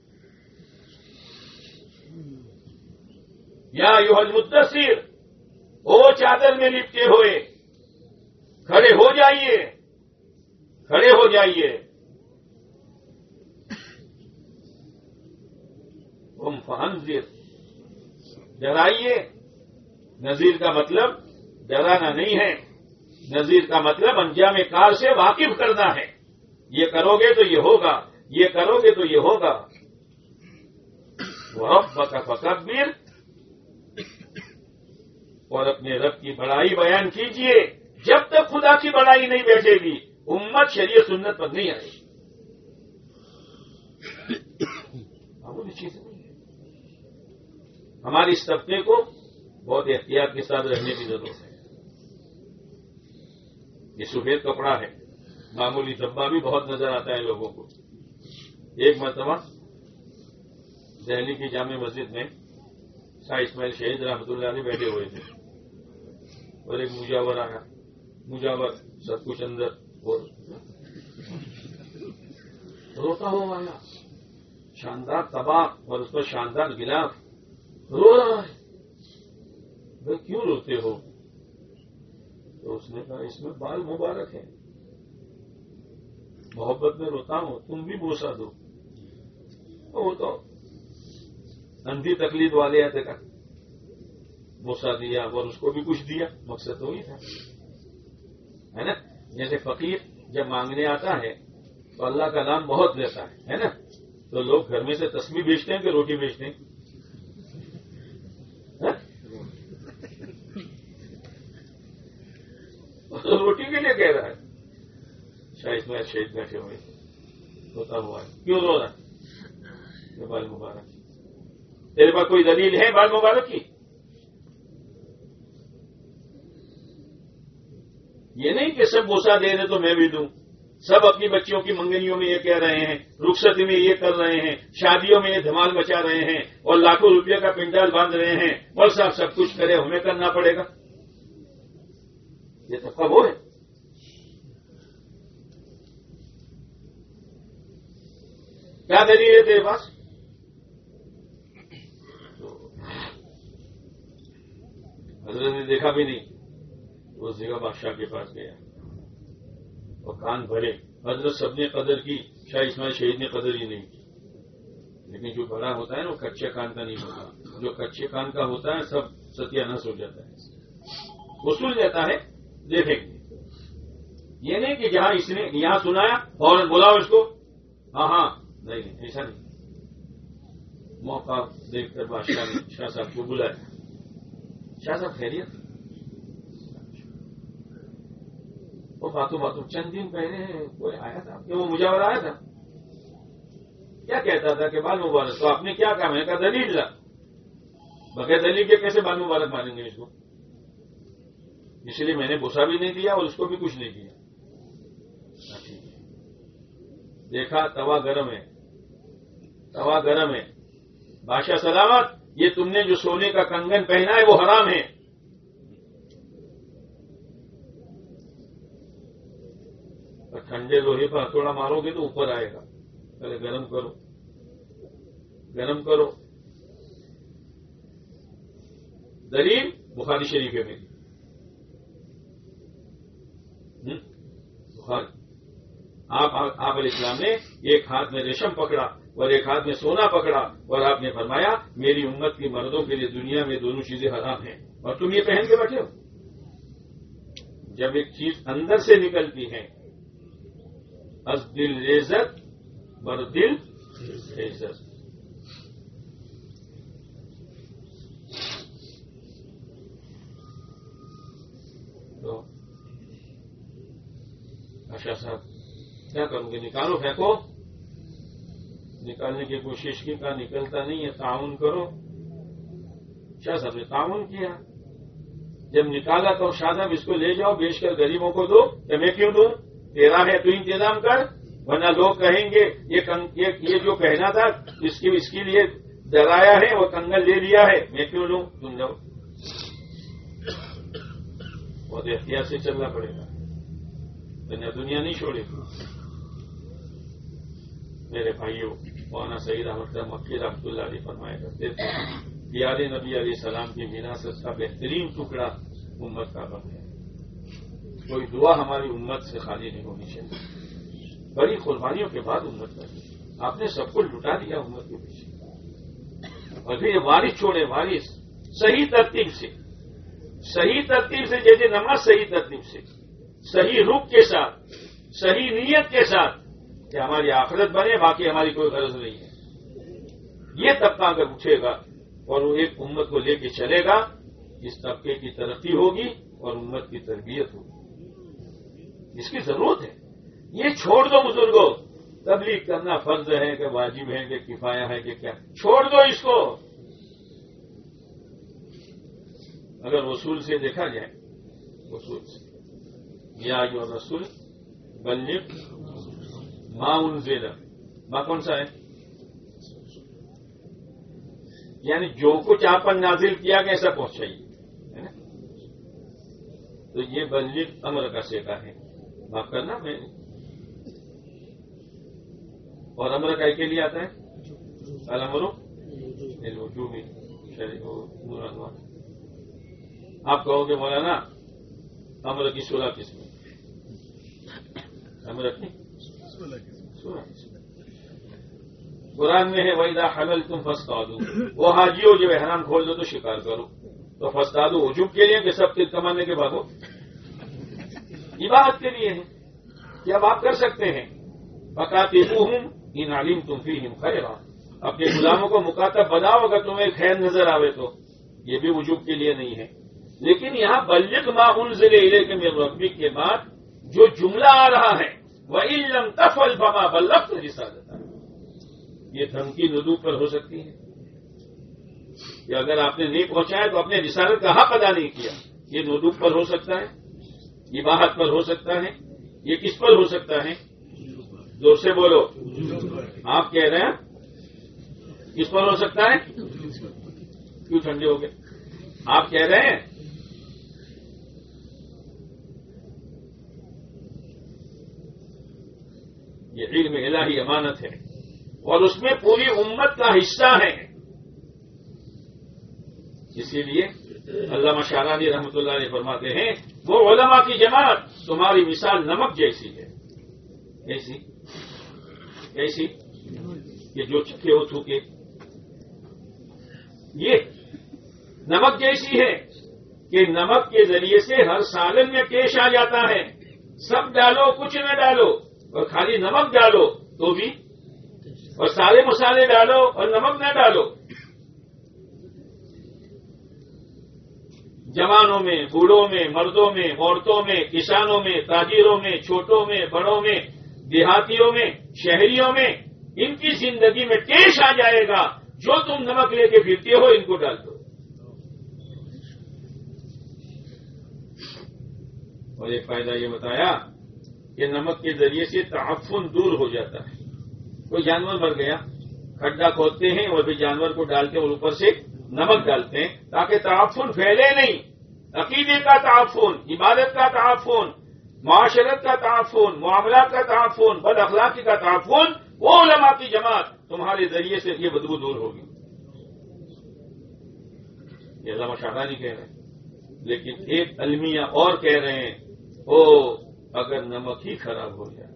یا ایھا المدثر، او چادر میں لپٹے ہوئے، کھڑے ہو جائیے، کھڑے ہو جائیے۔ قم فانذر، ڈرائیے۔ نذیر کا مطلب ڈرانا نہیں ہے، نذیر کا مطلب انجام کار سے واقف کرنا ہے۔ یہ کرو گے تو یہ ہوگا، یہ کرو گے تو یہ ہوگا۔ وَرَبَّكَ فَكَبِّرْ، اور اپنے رب کی بڑائی بیان کیجئے۔ جب تک خدا کی بڑائی نہیں بیٹھے گی امت شریعت سنت پر نہیں آئے گی۔ معمولی چیز نہیں ہے۔ ہماری اس طبقے کو بہت احتیاط کے ساتھ رہنے کی ضرورت ہے۔ یہ سفید کپڑا ہے، معمولی دبا بھی بہت نظر آتا ہے لوگوں کو۔ ایک مرتبہ دہلی کی جامع مسجد میں شاہ اسماعیل شہید رحمۃ اللہ علیہ بیٹھے ہوئے تھے اور ایک مجاور آیا، مجاور سب کچھ اندر اور روتا ہوا آیا، شاندار طباق اور اس پر شاندار غلاف، رو رہا ہے۔ وہ کیوں روتے ہو؟ تو اس نے کہا اس میں بال مبارک ہے، محبت میں روتا ہوں، تم بھی بوسا دو۔ وہ تو اندھی تقلید والے آتے کا بوسا دیا اور اس کو بھی کچھ دیا، مقصد تو وہی تھا، ہے نا؟ جیسے فقیر جب مانگنے آتا ہے تو اللہ کا نام بہت لیتا ہے، ہے نا؟ تو لوگ گھر میں سے تسبیح بیچتے ہیں کہ روٹی بیچتے ہیں؟ تو روٹی کے لیے کہہ رہا ہے۔ شاہ اسماعیل شہید بیٹھے ہوئے روتا ہوا ہے، کیوں رو رہا ہے؟ بال مبارک، تیرے پاس کوئی دلیل ہے بال مبارک کی؟ یہ نہیں کہ سب بوسا دے رہے تو میں بھی دوں، سب اپنی بچیوں کی منگنیوں میں یہ کہہ رہے ہیں، رخصتی میں یہ کر رہے ہیں، شادیوں میں یہ دھمال مچا رہے ہیں اور لاکھوں روپے کا پنڈال باندھ رہے ہیں، اور صاحب سب کچھ کرے ہمیں کرنا پڑے گا؟ یہ سب کا وہ ہے۔ کیا دلیل ہے تیرے پاس؟ حضرت نے دیکھا بھی نہیں، اس جگہ بادشاہ کے پاس گیا اور کان بھرے۔ حضرت سب نے قدر کی، شاہ اسماعیل شہید نے قدر ہی نہیں کی۔ لیکن جو بڑا ہوتا ہے نا وہ کچے کان کا نہیں ہوتا، جو کچے کان کا ہوتا ہے سب ستیہ ناش ہو جاتا ہے، وصول جاتا ہے۔ دیکھیں گے یہ نہیں کہ جہاں اس نے یہاں سنایا فوراً بلاؤ اس کو، ہاں ہاں، نہیں ایسا نہیں۔ موقع دیکھ کر بادشاہ نے شاہ صاحب کو بلایا، شاہ صاحب خیریت؟ وہ باتوں باتوں چند دن پہلے کوئی آیا تھا کہ وہ مجاور آیا تھا، کیا کہتا تھا کہ بال مبارک، تو آپ نے کیا کہا؟ میں نے کہا دلیل لا، بغیر دلیل کے کیسے بال مبارک مانیں گے اس کو؟ اس لیے میں نے غصہ بھی نہیں دیا اور اس کو بھی کچھ نہیں دیا. دیکھا توا گرم ہے، توا گرم ہے، بادشاہ سلامت، یہ تم نے جو سونے کا کنگن پہنا ہے وہ حرام ہے. اور ٹھنڈے لوہے پر ہتھوڑا مارو گے تو اوپر آئے گا. پہلے گرم کرو، گرم کرو. دلیل بخاری شریف میں بخاری آپ آپ علیہ السلام نے ایک ہاتھ میں ریشم پکڑا اور ایک ہاتھ میں سونا پکڑا اور آپ نے فرمایا میری امت کی مردوں کے لیے دنیا میں دونوں چیزیں حرام ہیں، اور تم یہ پہن کے بیٹھے ہو. جب ایک چیز اندر سے نکلتی ہے، از دل عزت بر دل عزت. تو اچھا صاحب کیا کروں گے؟ نکالو، پھینکو. نکالنے کی کوشش کی، کہا نکلتا نہیں ہے، تعاون کرو. شاہ صاحب نے تعاون کیا. جب نکالا تو شاہ صاحب اس کو لے جاؤ، بیچ کر غریبوں کو دو. کہ میں کیوں دوں؟ تیرا ہے تو انتظام کر، ورنہ لوگ کہیں گے یہ جو پہنا تھا اس کی اس کے لیے ڈرایا ہے، وہ کنگن لے لیا ہے، میں کیوں لوں؟ تم لو. بہت احتیاط سے چلنا پڑے گا، دنیا دنیا نہیں چھوڑے گی. میرے بھائیوں، مولانا سعید احمد مکی رحمۃ اللہ علیہ فرمایا کرتے تھے پیارے نبی علیہ السلام کی وراثت کا بہترین ٹکڑا امت کا بن ہے. کوئی دعا ہماری امت سے خالی نہیں ہونی چاہیے. بڑی قربانیوں کے بعد امت بنی، آپ نے سب کچھ لٹا دیا امت کے پیچھے، اور پھر یہ وارث چھوڑے. وارث صحیح ترتیب سے، صحیح ترتیب سے، جیسے نماز صحیح ترتیب سے، صحیح رخ کے ساتھ، صحیح نیت کے ساتھ کہ ہماری آخرت بنے، باقی ہماری کوئی غرض نہیں ہے. یہ طبقہ اگر اٹھے گا اور وہ ایک امت کو لے کے چلے گا، اس طبقے کی ترقی ہوگی اور امت کی تربیت ہوگی. اس کی ضرورت ہے. یہ چھوڑ دو بزرگوں، تبلیغ کرنا فرض ہے کہ واجب ہے کہ کفایہ ہے کہ کیا، چھوڑ دو اس کو. اگر رسول سے دیکھا جائے، رسول سے یا جو رسول بلغ ما انزل، ما کون سا ہے؟ یعنی جو کچھ آپ پر نازل کیا گیا ایسا پہنچائیے. تو یہ بلغ امر کا سیکا ہے، معاف کرنا میں نے. اور امر کا کے لیے آتا ہے الامر جو بھی آپ کہو گے مولانا امر کی سولہ قسم، امر کی سولہ قسم قرآن میں ہے. وَإِذَا حَمَلْتُمْ فَاسْتَعْدُوا، وہ حاجیوں جب احرام کھول دو تو شکار کرو. تو فَاسْتَعْدُوا وجوب کے لیے کہ سب تیر کمانے کے بھاگو؟ عبادت کے لیے ہے کہ اب آپ کر سکتے ہیں. فَقَاتِلُوهُمْ إِنْ عَلِمْتُمْ فِيهِمْ خَيْرًا، اپنے غلاموں کو مکاتب بناؤ اگر تمہیں خیر نظر آوے تو. یہ بھی وجوب کے لیے نہیں ہے. لیکن یہاں بلغ ما انزل الیک من ربک کے بعد جو جملہ آ رہا ہے وَإِن لَّمْ تَفْعَلْ فَمَا بَلَّغْتَ رِسَالَتَهُ، یہ دھمکی ندوب پر ہو سکتی ہے کہ اگر آپ نے نہیں پہنچایا تو اپنے رسالت کا حق ادا نہیں کیا. یہ ندوب پر ہو سکتا ہے، اباحت پر ہو سکتا ہے، یہ کس پر ہو سکتا ہے؟ زور سے بولو. آپ کہہ رہے ہیں کس پر ہو سکتا ہے؟ کیوں ٹھنڈے ہو گئے؟ آپ کہہ رہے ہیں یہ علم الہی امانت ہے اور اس میں پوری امت کا حصہ ہے. اسی لیے علامہ شعرانی رحمۃ اللہ علیہ فرماتے ہیں وہ علماء کی جماعت تمہاری مثال نمک جیسی ہے. ایسی ایسی کہ جو چکے ہو تھوکے، یہ نمک جیسی ہے کہ نمک کے ذریعے سے ہر سالن میں پیش آ جاتا ہے. سب ڈالو کچھ نہ ڈالو اور خالی نمک ڈالو تو بھی، اور سارے مسالے ڈالو اور نمک نہ ڈالو. جوانوں میں، بوڑھوں میں، مردوں میں، عورتوں میں، کسانوں میں، تاجروں میں، چھوٹوں میں، بڑوں میں، دیہاتیوں میں، شہریوں میں، ان کی زندگی میں ٹیش آ جائے گا. جو تم نمک لے کے پھرتے ہو ان کو ڈال دو. اور ایک فائدہ یہ بتایا کہ نمک کے ذریعے سے تعفن دور ہو جاتا ہے. کوئی جانور مر گیا, کھڈا کھودتے ہیں اور پھر جانور کو ڈالتے ہیں اور اوپر سے نمک ڈالتے ہیں تاکہ تعفن پھیلے نہیں. عقیدے کا تعفن, عبادت کا تعفن, معاشرت کا تعفن, معاملات کا تعفن, بد اخلاقی کا تعفن, وہ علماء کی جماعت تمہارے ذریعے سے یہ بدبو دور ہوگی. یہ علامہ شاہرانی کہہ رہے ہیں. لیکن ایک المیہ اور کہہ رہے ہیں او اگر نمک ہی خراب ہو جائے,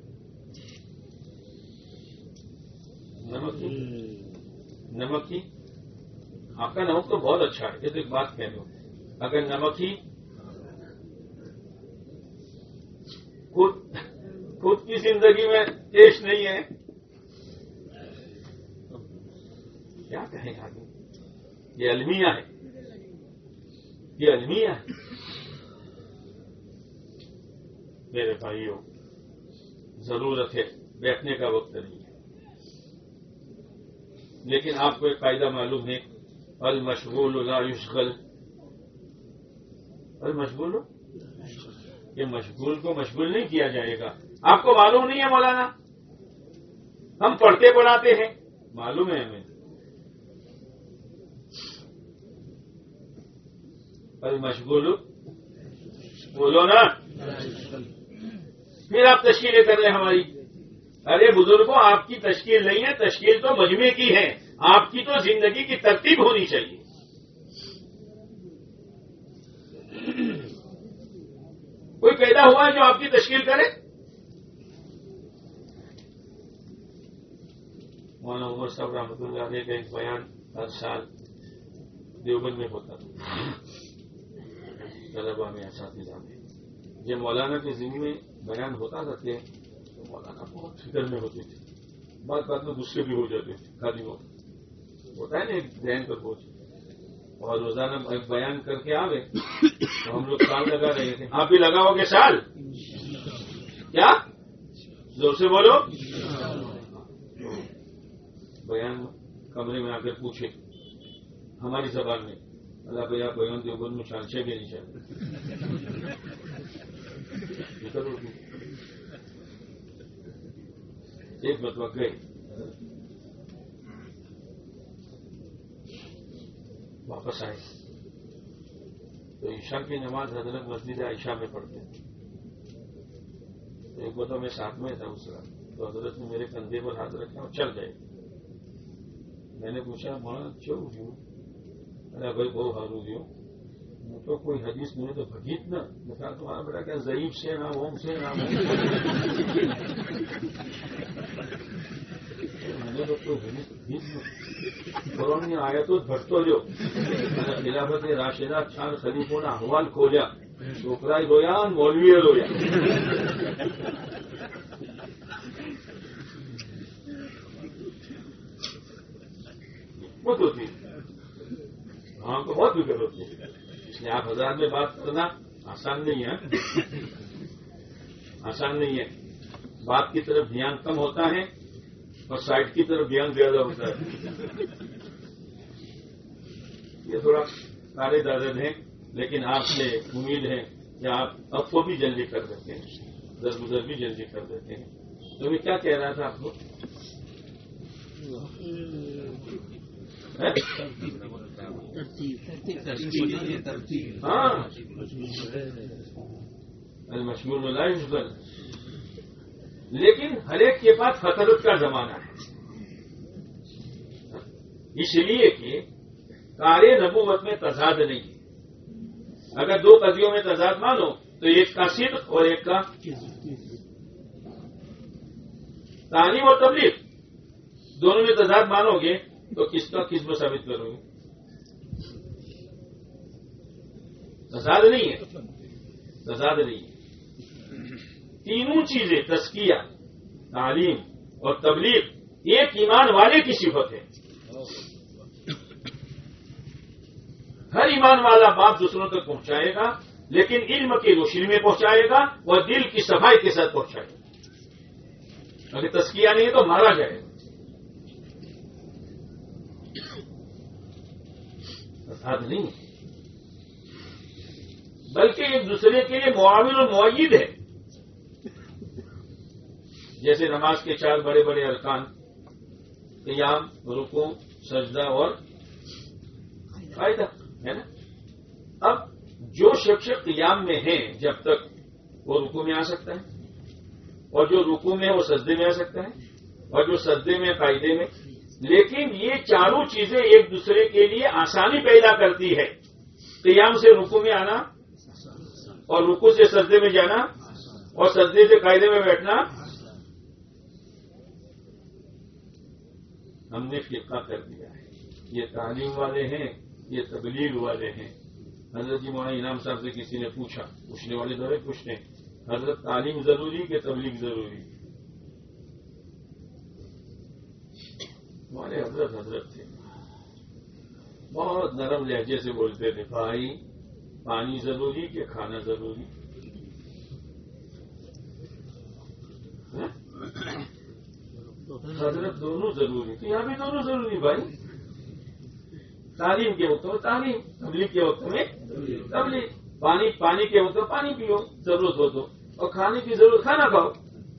نمک ہی نمک ہی آپ کا نمک تو بہت اچھا ہے, یہ تو ایک بات کہہ دو. اگر نمک ہی خود خود کی زندگی میں ٹیسٹ نہیں ہے کیا کہیں آگے. یہ المیہ ہے, یہ المیہ ہے. میرے بھائیوں, ضرورت ہے, بیٹھنے کا وقت نہیں ہے. لیکن آپ کو ایک قاعدہ معلوم ہے, المشغول لا یشغل. المشغول یہ مشغول کو مشغول نہیں کیا جائے گا. آپ کو معلوم نہیں ہے مولانا, ہم پڑھتے پڑھاتے ہیں, معلوم ہے ہمیں. المشغول بولو نا, پھر آپ تشکیلیں کر رہے ہیں ہماری. ارے بزرگوں, آپ کی تشکیل نہیں ہے, تشکیل تو مجمع کی ہے. آپ کی تو زندگی کی ترتیب ہونی چاہیے. کوئی پیدا ہوا ہے جو آپ کی تشکیل کرے؟ مولانا عمر صاحب رحمۃ اللہ علیہ کا ایک بیان ہر سال دیوبند میں ہوتا تھا, طلبا میں, اساتذہ میں. جب مولانا کے ذمہ میں بیان ہوتا تھا تو مولانا بہت فکر میں ہوتے تھے, بات بات میں غصے بھی ہو جاتے تھے. خالی ہوتا ہے نا ایک ذہن پر بوجھ. اور روزانہ ایک بیان کر کے آوے تو ہم لوگ سال لگا رہے تھے. آپ بھی لگاؤ گے سال؟ کیا زور سے بولو. بیان کمرے میں آ کر پوچھے ہماری زبان میں, اللہ بھیا بیان دیوبند میں چانچے کے نہیں چاہتے. ایک مطلب گئے, واپس آئے تو عشاء کی نماز حضرت مسجد عائشہ میں پڑھتے. تو ایک بتا میں ساتھ میں تھا اس وقت, تو حضرت نے میرے کندھے پر ہاتھ رکھا اور چل گئے. میں نے پوچھا مولانا کیوں ہوں؟ ارے بھائی بہت ہارو گیو, تو کوئی حدیث نہیں تو بھگیت نا. میں کہا تمہارا بیٹا کیا ضعیف سے نہ اوم سے نہ قرآن آیا تو بھٹو جو خلافت راشدہ چار خلیفوں نے احوال کھولیا, چھوکرا رویا مولوی رویا. بہت ہوتی ہم کو بہت فکر ہوتی ہے. اس لیے آپ ہزار میں بات کرنا آسان نہیں ہے, آسان نہیں ہے. بات کی طرف دھیان کم ہوتا ہے اور سائٹ کی طرف دھیان زیادہ ہوتا ہے. یہ تھوڑا کارے دادر ہیں, لیکن آپ سے امید ہے کہ آپ اب کو بھی جلدی کر دیتے ہیں, در گزر بھی جلدی کر دیتے ہیں. تو میں کیا کہہ رہا تھا آپ کو؟ ہاں, المشغول لا یشغل. لیکن ہر ایک کے پاس فطرت کا زمانہ ہے, اس لیے کہ کار نبوت میں تضاد نہیں ہے. اگر دو قضیوں میں تضاد مانو تو ایک کا صدق اور ایک کا تعلیم اور تبلیغ, دونوں میں تضاد مانو گے تو کس کا کس میں ثابت کرو گے؟ تضاد نہیں ہے, تضاد نہیں ہے. تینوں چیزیں تزکیہ, تعلیم اور تبلیغ ایک ایمان والے کی صفت ہے. ہر ایمان والا بات دوسروں تک پہنچائے گا, لیکن علم کی روشنی میں پہنچائے گا اور دل کی صفائی کے ساتھ پہنچائے گا. اگر تزکیہ نہیں ہے تو مارا جائے گا. فساد نہیں ہے، بلکہ ایک دوسرے کے لیے معاون اور معید ہے. جیسے نماز کے چار بڑے بڑے ارکان، قیام، رکوع، سجدہ اور قاعدہ ہے نا. اب جو شخص قیام میں ہے جب تک وہ رکوع میں آ سکتا ہے، اور جو رکوع میں ہے وہ سجدے میں آ سکتا ہے، اور جو سجدے میں قاعدے میں. لیکن یہ چاروں چیزیں ایک دوسرے کے لیے آسانی پیدا کرتی ہے. قیام سے رکوع میں آنا، اور رکوع سے سجدے میں جانا، اور سجدے سے قاعدے میں بیٹھنا. ہم نے فرقہ کر دیا ہے. یہ تعلیم والے ہیں، یہ تبلیغ والے ہیں. حضرت جی مولانا انعام صاحب سے کسی نے پوچھا، پوچھنے والے دورے پوچھتے ہیں حضرت تعلیم ضروری کہ تبلیغ ضروری؟ ہمارے حضرت حضرت تھے، بہت نرم لہجے سے بولتے تھے، بھائی پانی ضروری کہ کھانا ضروری؟ حضرت دونوں ضروری تھے، یہاں بھی دونوں ضروری بھائی. تعلیم کے وقت میں تعلیم، تبلیغ کے وقت میں تبلیغ. پانی پانی کے وقت میں پانی پیو ضرورت ہو تو، اور کھانے کی ضرورت کھانا کھاؤ.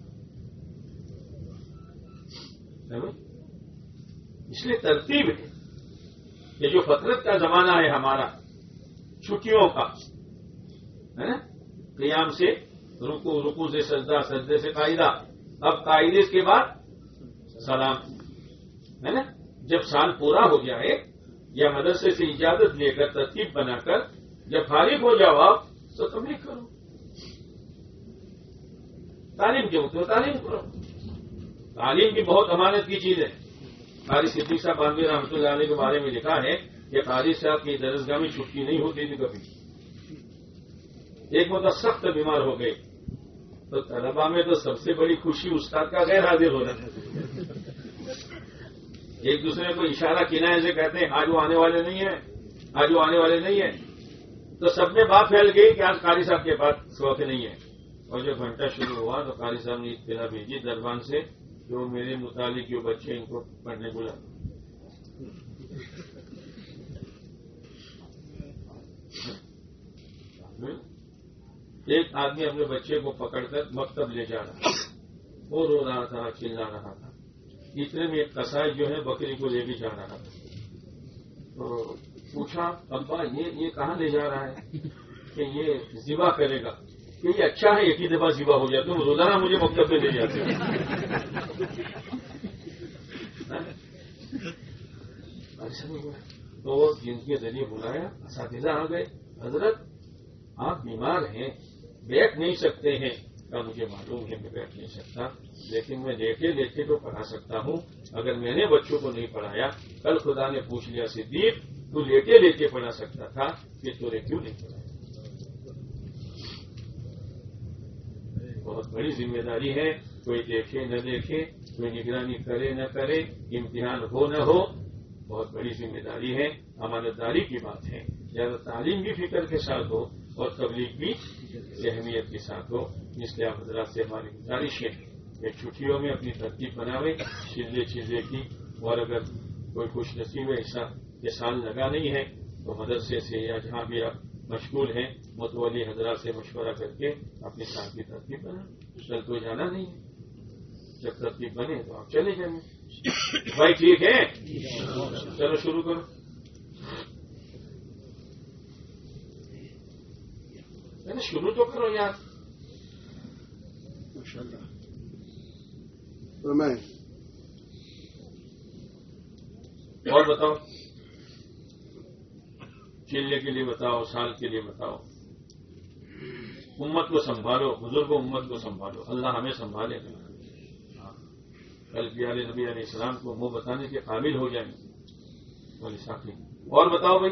اس لیے ترتیب ہے. یہ جو فطرت کا زمانہ ہے ہمارا، چھٹیوں کا ہے نا، قیام سے رکوع، رکوع سے سجدہ، سجدے سے قاعدہ، اب قاعدے کے بعد سلام ہے نا. جب سال پورا ہو جائے یا مدرسے سے اجازت لے کر ترتیب بنا کر جب فارغ ہو جاؤ آپ تو تبلیغ کرو. تعلیم کے وقت میں تعلیم کرو. تعلیم کی بہت امانت کی چیز ہے. قاری صدیق صاحب باندھوی رحمۃ اللہ علیہ کے بارے میں لکھا ہے کہ قاری صاحب کی درسگاہ میں چھٹی نہیں ہوتی تھی کبھی. ایک مدت سخت بیمار ہو گئے تو طلبا میں تو سب سے بڑی خوشی استاد کا غیر حاضر ہونا. ایک دوسرے کو اشارہ کنایے سے کہتے ہیں آج وہ آنے والے نہیں ہیں، آج وہ آنے والے نہیں ہیں. تو سب میں بات پھیل گئی کہ آج قاری صاحب کے پاس وقت نہیں ہے. اور جب گھنٹہ شروع ہوا تو قاری صاحب نے اطلاع بھیجی دربان سے کہ وہ میرے متعلق جو بچے ان کو پڑھنے بلا. ایک آدمی اپنے بچے کو پکڑ کر مکتب لے جا رہا تھا، وہ رو رہا تھا، چلا رہا تھا. اتنے میں ایک قصائی جو ہے بکری کو لے کے جا رہا تھا. تو پوچھا ابا یہ یہ کہاں لے جا رہا ہے؟ کہ یہ ذبح کرے گا. کہ یہ اچھا ہے ایک ہی دفعہ ذبح ہو جائے، تم روزانہ مجھے مکتب میں لے جاتے ہو. تو جن کے ذریعے بلایا اساتذہ آ گئے. حضرت آپ بیمار ہیں، بیٹھ نہیں سکتے ہیں. کہا مجھے معلوم ہے میں بیٹھ نہیں سکتا، لیکن میں لیٹے لیٹے تو پڑھا سکتا ہوں. اگر میں نے بچوں کو نہیں پڑھایا، کل خدا نے پوچھ لیا صدیق تو لیٹے لیٹے پڑھا سکتا تھا کہ تو نے کیوں نہیں پڑھایا؟ بہت بڑی ذمہ داری ہے. کوئی دیکھے نہ دیکھے، کوئی نگرانی کرے نہ کرے، امتحان ہو نہ ہو، بہت بڑی ذمہ داری ہے. امانت داری کی بات ہے. زیادہ تعلیم بھی فکر کے ساتھ ہو اور تبلیغ بھی اہمیت کے ساتھ ہو. اس لیے آپ حضرات سے ہماری گزارش ہے کہ چھٹیوں میں اپنی ترتیب بناویں چیزیں چیزیں کی. اور اگر کوئی خوش نصیب ایسا یہ سال لگا نہیں ہے تو مدرسے سے یا جہاں بھی آپ مشغول ہیں متولی حضرات سے مشورہ کر کے اپنی سال کی ترتیب بنائیں. کل کوئی جانا نہیں ہے، جب ترتیب بنے تو آپ چلے جائیں. بھائی ٹھیک ہے، چلو شروع کرو. شروع تو کرو یار. اور بتاؤ، چلنے کے لیے بتاؤ، سال کے لیے بتاؤ. امت کو سنبھالو، بزرگوں امت کو سنبھالو. اللہ ہمیں سنبھالے گا. کل پیارے نبی علیہ السلام کو منہ بتانے کے قابل ہو جائیں گے. بولے ساتھی اور بتاؤ بھائی.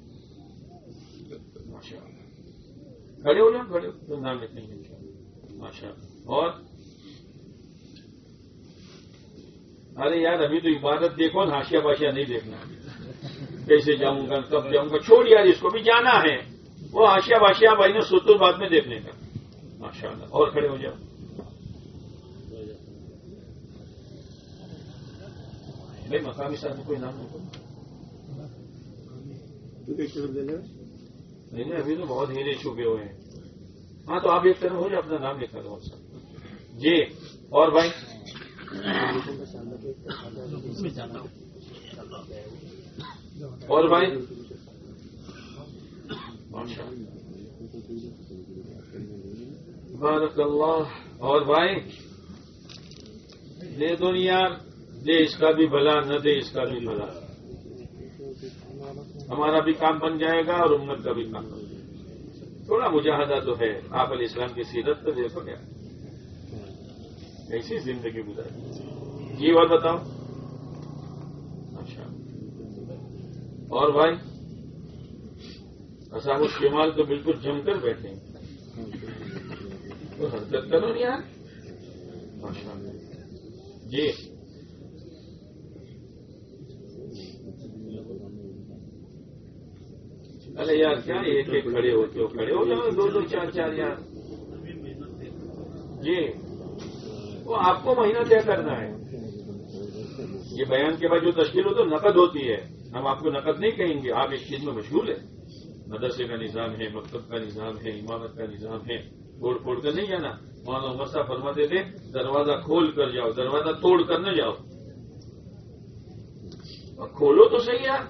ماشاء اللہ کھڑے ہو جائیں، کھڑے ہو نام لکھیں گے ماشاء اللہ. اور ارے یار ابھی تو عبادت دیکھو، ہاشیا باشیا نہیں دیکھنا. کیسے جاؤں گا، کب جاؤں گا، چھوڑ یار اس کو بھی جانا ہے. وہ ہاشیا باشیا بھائی نے ستر بعد میں دیکھنے کا. ماشاء اللہ. اور کھڑے ہو جاؤ. بھائی مقامی صاحب کوئی نام نہیں نہیں نہیں ابھی تو بہت ہیرے چھپے ہوئے ہیں. ہاں تو آپ ایک طرح ہو جائے اپنا نام لکھا دو سر جی. اور بھائی اور بھائی بارک اللہ. اور بھائی دے دنیا دے اس کا بھی بھلا نہ دے اس کا بھی بھلا. ہمارا بھی کام بن جائے گا اور امت کا بھی کام بن جائے گا. تھوڑا مجاہدہ تو ہے. آپ علیہ السلام کی سیرت تو دیکھو کیا ایسی زندگی گزاری. جی اور بتاؤ. اچھا اور بھائی اصحاب الشمال تو بالکل جم کر بیٹھے ہیں. تو حرکت کرو نہیں یار. ماشاء اللہ. جی ارے یار کیا ایک ایک کھڑے ہوتے ہو کھڑے ہو جاؤ دو دو چار چار یار. جی وہ آپ کو مہینہ طے کرنا ہے. یہ بیان کے بعد جو تشکیل ہو تو نقد ہوتی ہے. ہم آپ کو نقد نہیں کہیں گے. آپ ایک چیز میں مشغول ہیں. مدرسے کا نظام ہے مکتب کا نظام ہے امامت کا نظام ہے. توڑ پھوڑ کر نہیں جانا. مولانا عمر صاحب فرماتے تھے دروازہ کھول کر جاؤ دروازہ توڑ کر نہ جاؤ. اور کھولو تو صحیح یار.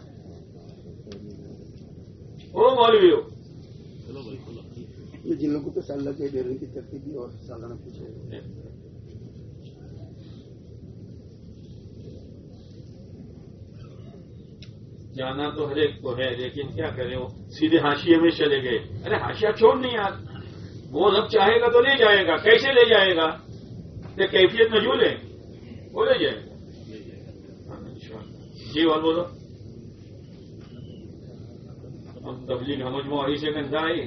او مولوی ہو جن لوگوں کو سال لگے ڈیرے کی ترتیبی اور سالانہ پوچھے جانا تو ہر ایک کو ہے لیکن کیا کریں وہ سیدھے حاشیے میں چلے گئے. ارے حاشیہ چھوڑ نہیں یار. وہ رب چاہے گا تو لے جائے گا. کیسے لے جائے گا؟ کہ کیفیت مجھول ہے وہ لے جائے گا. جی اور بولو. ہم تبلیغ ہمج موری سے گندا آئی.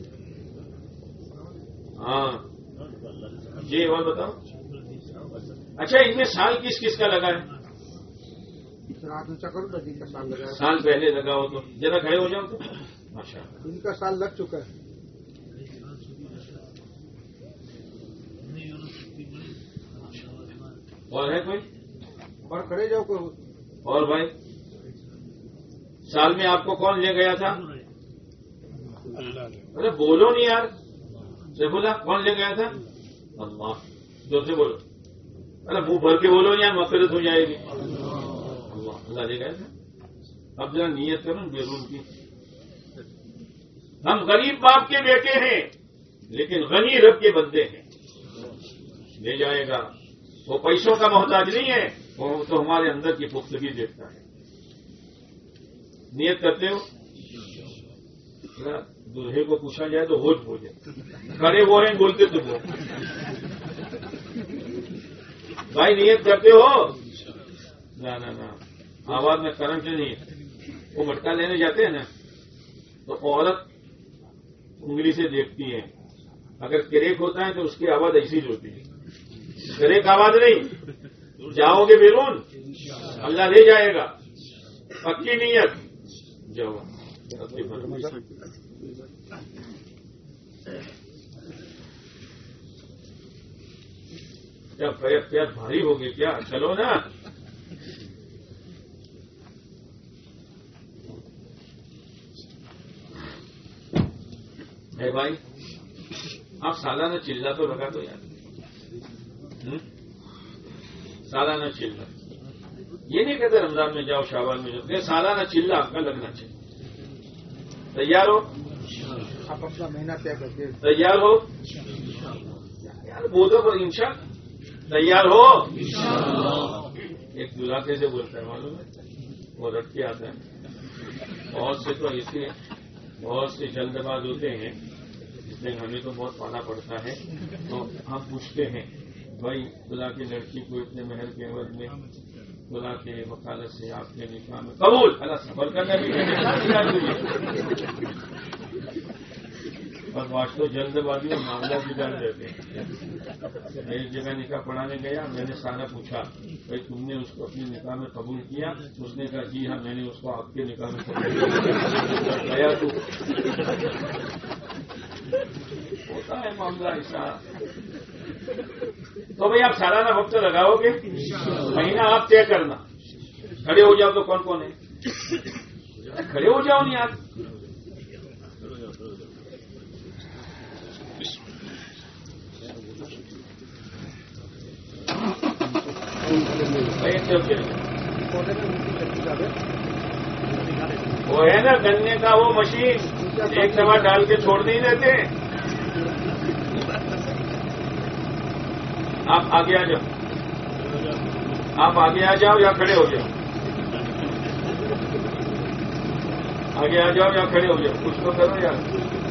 ہاں جی اور بتاؤ. اچھا ان میں سال کس کس کا لگا ہے؟ سال پہلے لگا ہو تو ذرا کھڑے ہو جاؤ تو. اچھا ان کا سال لگ چکا ہے. اور ہے کوئی اور کھڑے جاؤ کوئی. اور بھائی سال میں آپ کو کون لے گیا تھا؟ ارے بولو نہیں یار. سے بولا کون لے گیا تھا؟ اللہ. جو سے بولو. ارے منہ بھر کے بولو یار مغفرت ہو جائے گی. اللہ اللہ لے گیا تھا. اب ذرا نیت کروں بیرون کی. ہم غریب باپ کے بیٹے ہیں لیکن غنی رب کے بندے ہیں. لے جائے گا. وہ پیسوں کا محتاج نہیں ہے. وہ تو ہمارے اندر کی پختگی دیکھتا ہے. نیت کرتے ہو. دلہے کو پوچھا جائے تو ہوج ہو جائے. کھڑے وہ ہیں بولتے تو وہ. بھائی نیت کرتے ہو. نہ نہ آواز میں کرنٹ نہیں. وہ مٹکا لینے جاتے ہیں نا تو عورت انگلی سے دیکھتی ہے. اگر کریک ہوتا ہے تو اس کی آواز ایسی ہی ہوتی ہے. کریک آواز نہیں. جاؤ گے بیرون اللہ لے جائے گا. پکی نیت. جاؤ کیا پیار بھاری ہوگی کیا. چلو نا. اے بھائی آپ سالانہ چلہ تو لگا دو یار. سالانہ چلہ یہ نہیں کہتے رمضان میں جاؤ شاوال میں جاؤ. سالانہ چلہ آپ کا لگنا چاہیے. تیار ہو. آپ اپنا مہینہ طے کرتے. تیار ہو یار. بولو پر انشاء. تیار ہو. ایک دلہا کیسے بولتا ہے معلوم ہے. وہ رٹ کے آتا ہے. بہت سے تو ایسے بہت سے جلد باز ہوتے ہیں جس میں ہمیں تو بہت پانا پڑتا ہے. تو ہم پوچھتے ہیں بھائی دلہا کی لڑکی کو اتنے مہر کے عوض میں دلہا کے وکالت سے آپ کے نکاح میں قبول. اللہ صبر کرنا بھی اور واش تو جلد بازی میں معاملہ بگاڑ دیتے ہیں. میں ایک جگہ نکاح پڑھانے گیا. میں نے سارا پوچھا بھائی تم نے اس کو اپنے نکاح میں قبول کیا؟ اس نے کہا جی ہاں میں نے اس کو آپ کے نکاح میں قبول کیا. تو ہوتا ہے معاملہ ایسا. تو بھائی آپ سالانہ وقت لگاؤ گے. مہینہ آپ طے کرنا. کھڑے ہو جاؤ تو کون کون ہے؟ کھڑے ہو جاؤ نہیں یار. وہ ہے نا گنے کا وہ مشین، ایک دفعہ ڈال کے چھوڑ نہیں دیتے. آپ آگے آ جاؤ، آپ آگے آ جاؤ یا کھڑے ہو جاؤ. آگے آ جاؤ یا کھڑے ہو جاؤ، کچھ تو کرو یار.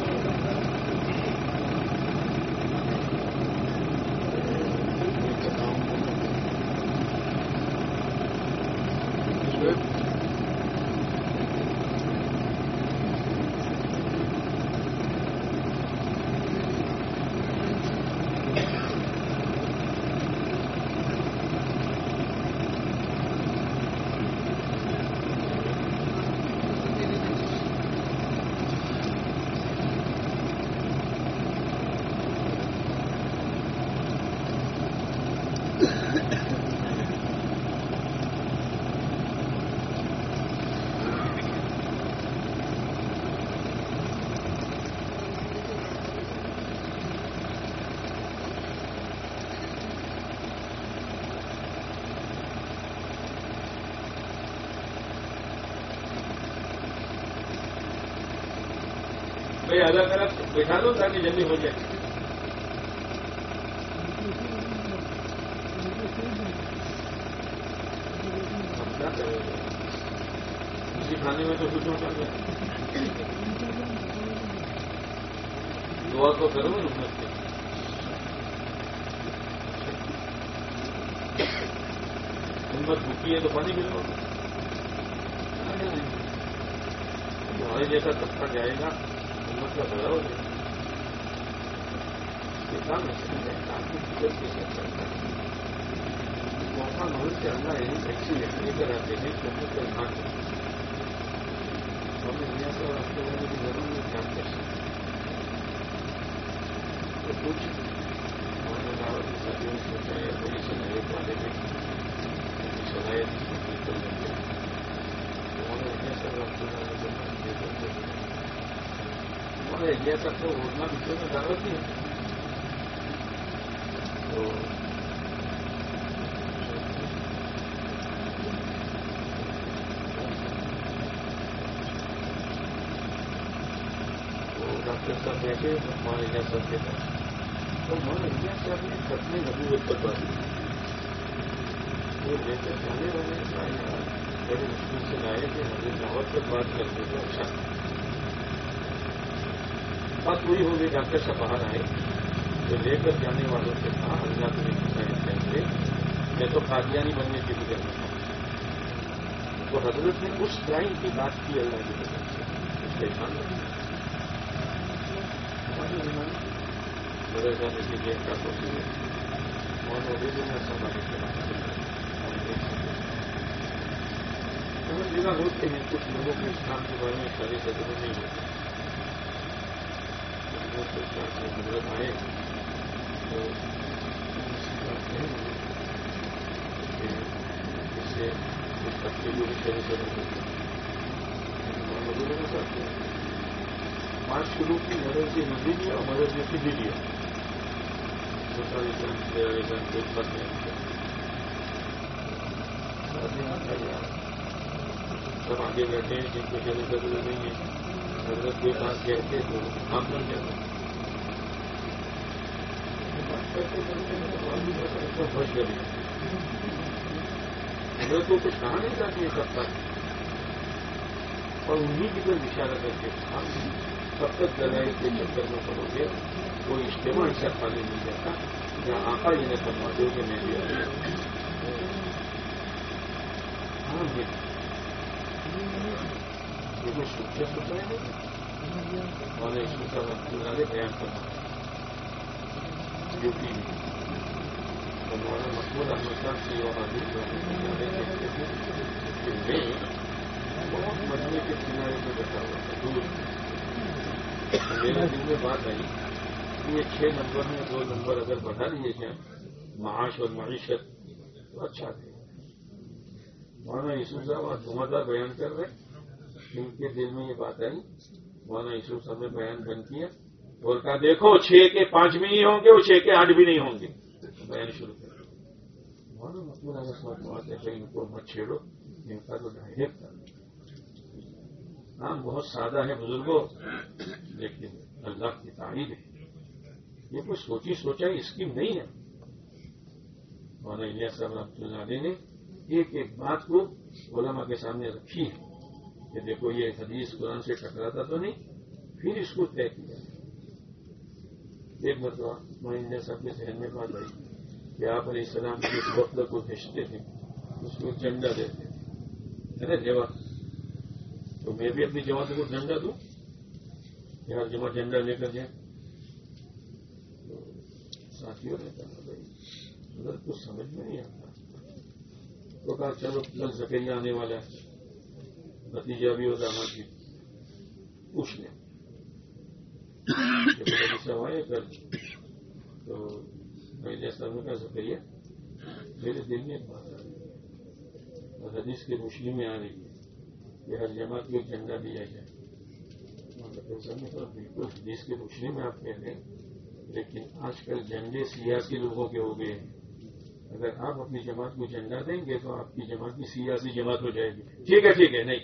بھائی الگ الگ بٹھا دو تاکہ جلدی ہو جائے. اب کیا کریں گے؟ اسی کھانے میں تو کچھ ہوتا ہے. دعا تو کرو نا امت سے. امت بھوکی ہے تو پانی پلاؤ. تمہارے جیسا طبقہ جائے گا امت کا بھلا ہو جائے گا. یہ کام ایسا ہے کام کی فکر کے ساتھ چلتا ہے. موقع ملک سے اللہ ایسی لکھنی کراتے ہیں کہ امت کا ایمان کرتے ہیں. ہمیں دنیا سے رابطے ہونے کی ضرورت نہیں کام کر سکتے. تو کچھ ہمارے دعوت کی ساتھیوں نے سوچا یا کوئی صلاحیت والے میں اپنی صلاحیت کر لیں گے. ہمارے دنیا سے رابطے ہونے کے ہمارے انڈیا تک تو روزنا دوسرے میں دعوت نہیں ہے. تو ڈاکٹر صاحب بیٹھے ہمارے انڈیا صاحب کے پاس. تو ہمارے انڈیا صاحب نے ختم نبوت پر بات کی. وہ لے کر جانے والے بڑے مشکل سے لائے کہ ہمیں دعوت پر بات کرنے کو اچھا. بات وہی ہو گئی. ڈاکٹر صاحب باہر آئے تو لے کر جانے والوں سے کہا اللہ کو کہتے میں تو قادیانی بننے کی بھی کرنا تھا. تو حضرت نے اس ٹائم کی بات کی اللہ کی طرف سے اس کا ایمان رکھا. مدرسہ میں سیکھے کا ہوتی ہے اور وہ بھی دنیا سماجی کے بات جگہ ہوتے ہیں. کچھ لوگوں کے اسلام کے بارے میں ساری ضرور نہیں ہوتی. حضرت آئے تو اس سے کچھ بچے جو بھی شروع سے ہوتے ہیں بات شروع کی مدد سے ہندی لیا اور مدد سے سیدھی لیا. دوسرا ریزن میرا ریزن کوئی فرق نہیں ہوتا. سب آگے بیٹھے ہیں جن کو ضرور ضرورت نہیں ہے. حضرت کوئی بات کہتے تو آپ بن جاتے خوش کر لیا. حضرت کو کچھ کہا نہیں چاہتی ہے سب تک اور انہیں کی طرف اشارہ کر کے کہا سب تک دلائل کے چکر میں پڑو گے کوئی اجتماع ایسا خالی نہیں جاتا جہاں آقا جی نے فرما دو کہ میں بھی آ گیا. ہاں یہ کوئی سوچے سوچ رہے ہیں اور ایک سوچا بنا دے بیان کرنا یو پی میں مولانا محمود احمد صاحب کی وہابی کہتے تھے کہ میں بہت مجمے کے کنارے پہ بیٹھا ہوا تھا دور. میرے دل میں بات آئی کہ یہ چھ نمبر میں دو نمبر اگر بڑھا دیے جائیں معاش اور معیشت تو اچھا تھے. مولانا یوسف صاحب آج جمعہ بیان کر رہے، ان کے دل میں یہ بات آئی، مولانا یوسف صاحب نے بیان بند کیا اور کہا دیکھو چھ کے پانچ بھی نہیں ہوں گے اور چھ کے آٹھ بھی نہیں ہوں گے، بیان شروع کر مولانا مقبول احمد صاحب بات ہے کہ ان کو مت چھیڑو، ان کا تو ڈائریکٹ نام بہت سادہ ہے بزرگوں، لیکن اللہ کی تعریف ہے، یہ کوئی سوچی سوچا اسکیم نہیں ہے۔ مولانا الیاس صاحب رحمۃ اللہ علیہ نے ایک ایک بات کو علماء کے سامنے رکھی ہے کہ دیکھو یہ حدیث قرآن سے ٹکراتا تو نہیں، پھر اس کو طے کیا۔ ایک مرتبہ مولانا الیاس صاحب کے ذہن میں بات آئی کہ آپ علیہ السلام جس وقت کو بھیجتے تھے اس کو جھنڈا دیتے ہے نا جواب، تو میں بھی اپنی جماعت کو جھنڈا دوں کہ ہر جماعت جھنڈا لے کر جائیں، تو ساتھیوں نے کہا بھائی اگر کچھ سمجھ میں نہیں آتا تو کہا چلو کل زکریا آنے والا ہے، بھتیجا بھی اور داماد بھی، پوچھ لیں صاحب آئے کل، تو میں جیسا نے کہا زکریا میرے دل میں ایک بات آ رہی ہے اور حدیث کی روشنی میں آ رہی ہے کہ ہر جماعت کو ایک جھنڈا دیا جائے۔ صاحب نے کہا بالکل حدیث کی روشنی میں آپ کہہ رہے ہیں، لیکن آج کل جھنڈے سیاسی لوگوں کے ہو گئے ہیں، اگر آپ اپنی جماعت کو جھنڈا دیں گے تو آپ کی جماعت کی سیاسی جماعت ہو جائے گی۔ ٹھیک ہے ٹھیک ہے، نہیں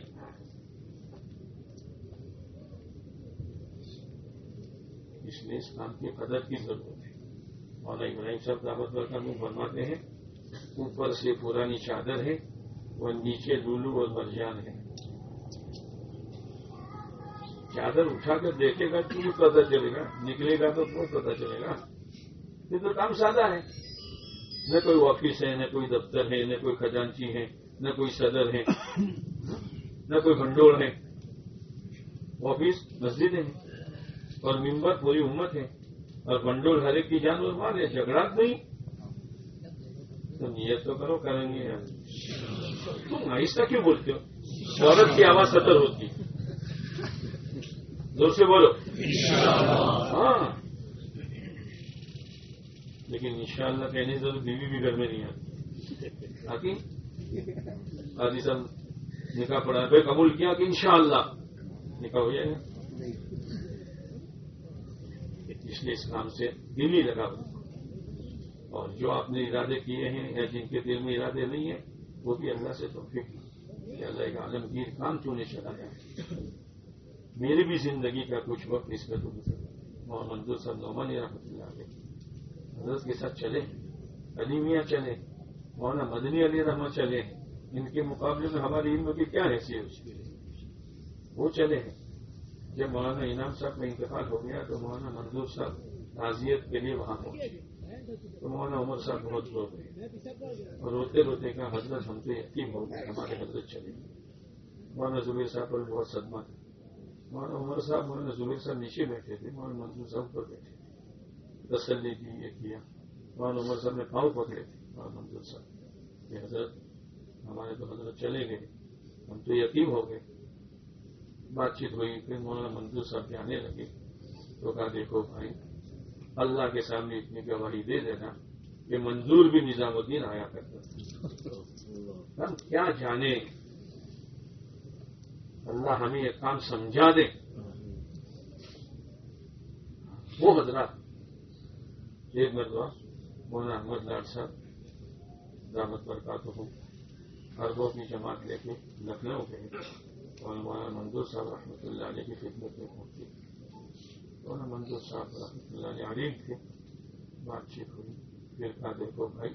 اس لیے اس کام کی قدر کی ضرورت ہے۔ مولانا ابراہیم صاحب دعوت برکات فرماتے ہیں اوپر سے پرانی چادر ہے اور نیچے لولو اور مرجان ہے، چادر اٹھا کر دیکھے گا تو پتہ چلے گا، نکلے گا تو پتہ چلے گا، یہ تو کام سادہ ہے، نہ کوئی آفس ہے، نہ کوئی دفتر ہے، نہ کوئی خزانچی ہے، نہ کوئی صدر ہے، نہ کوئی بھنڈور ہے، آفس مسجد ہے اور ممبر پوری امت ہے اور بھنڈور ہر ایک کی جان اور مال ہے، جھگڑا نہیں تو نیت تو کرو کریں گے یار، تم آہستہ کیوں بولتے ہو؟ عورت کی آواز سطر ہوتی ہے، زور سے بولو ہاں، لیکن انشاءاللہ کہنے سے تو بیوی بھی گھر میں نہیں آتی، آتی آدھی سب نکاح پڑا پھر قبول کیا کہ انشاءاللہ نکاح ہو جائے گا، اس لیے اس کام سے دل ہی لگا، اور جو آپ نے ارادے کیے ہیں یا جن کے دل میں ارادے نہیں ہیں وہ بھی اللہ سے توفیق کہ اللہ ایک عالمگیر کام چونے چلا جائے۔ میری بھی زندگی کا کچھ وقت اس میں تو محمد منظور صاحب نعمانی رحمۃ اللہ علیہ حضرت کے ساتھ چلے، علی میاں چلے، مولانا مدنی علی رحمت چلے، ان کے مقابلے میں ہماری علم کی کیا حیثیت، وہ چلے ہیں۔ جب مولانا انعام صاحب کا انتقال ہو گیا تو مولانا منظور صاحب تعزیت کے لیے وہاں پہنچے تو مولانا عمر صاحب بہت رو گئے اور روتے روتے کہا حضرت ہم تو یتیم ہو گئے، ہمارے حضرت چلے گئے۔ مولانا زبیر صاحب پر بہت صدمہ تھا، مولانا عمر صاحب مولانا زبیر صاحب نیچے بیٹھے تھے، مولانا منظور صاحب پر بیٹھے تھے، تسلی کی یہ کیا، مولانا عمر صاحب نے پاؤں پکڑے تھے مولانا منظور صاحب کہ حضرت ہمارے تو حضرت چلے گئے، ہم تو یتیم ہو گئے۔ بات چیت ہوئی، پھر مولانا منظور صاحب جانے لگے تو کہا دیکھو بھائی اللہ کے سامنے اتنی گواہی دے دینا کہ منظور بھی نظام الدین آیا کرتا تھا، ہم کیا جانے، اللہ ہمیں یہ کام سمجھا دے۔ وہ حضرات ایک مرتبہ مولانا احمد لاڈ صاحب دعوت برکاتہ ہر وہ اپنی جماعت لے کے لکھنؤ گئے اور مولانا منظور صاحب رحمۃ اللہ علیہ کی خدمت میں پہنچے، مولانا منظور صاحب رحمۃ اللہ علیہ عالم تھے، بات چیت ہوئی، پھر کہا دیکھو بھائی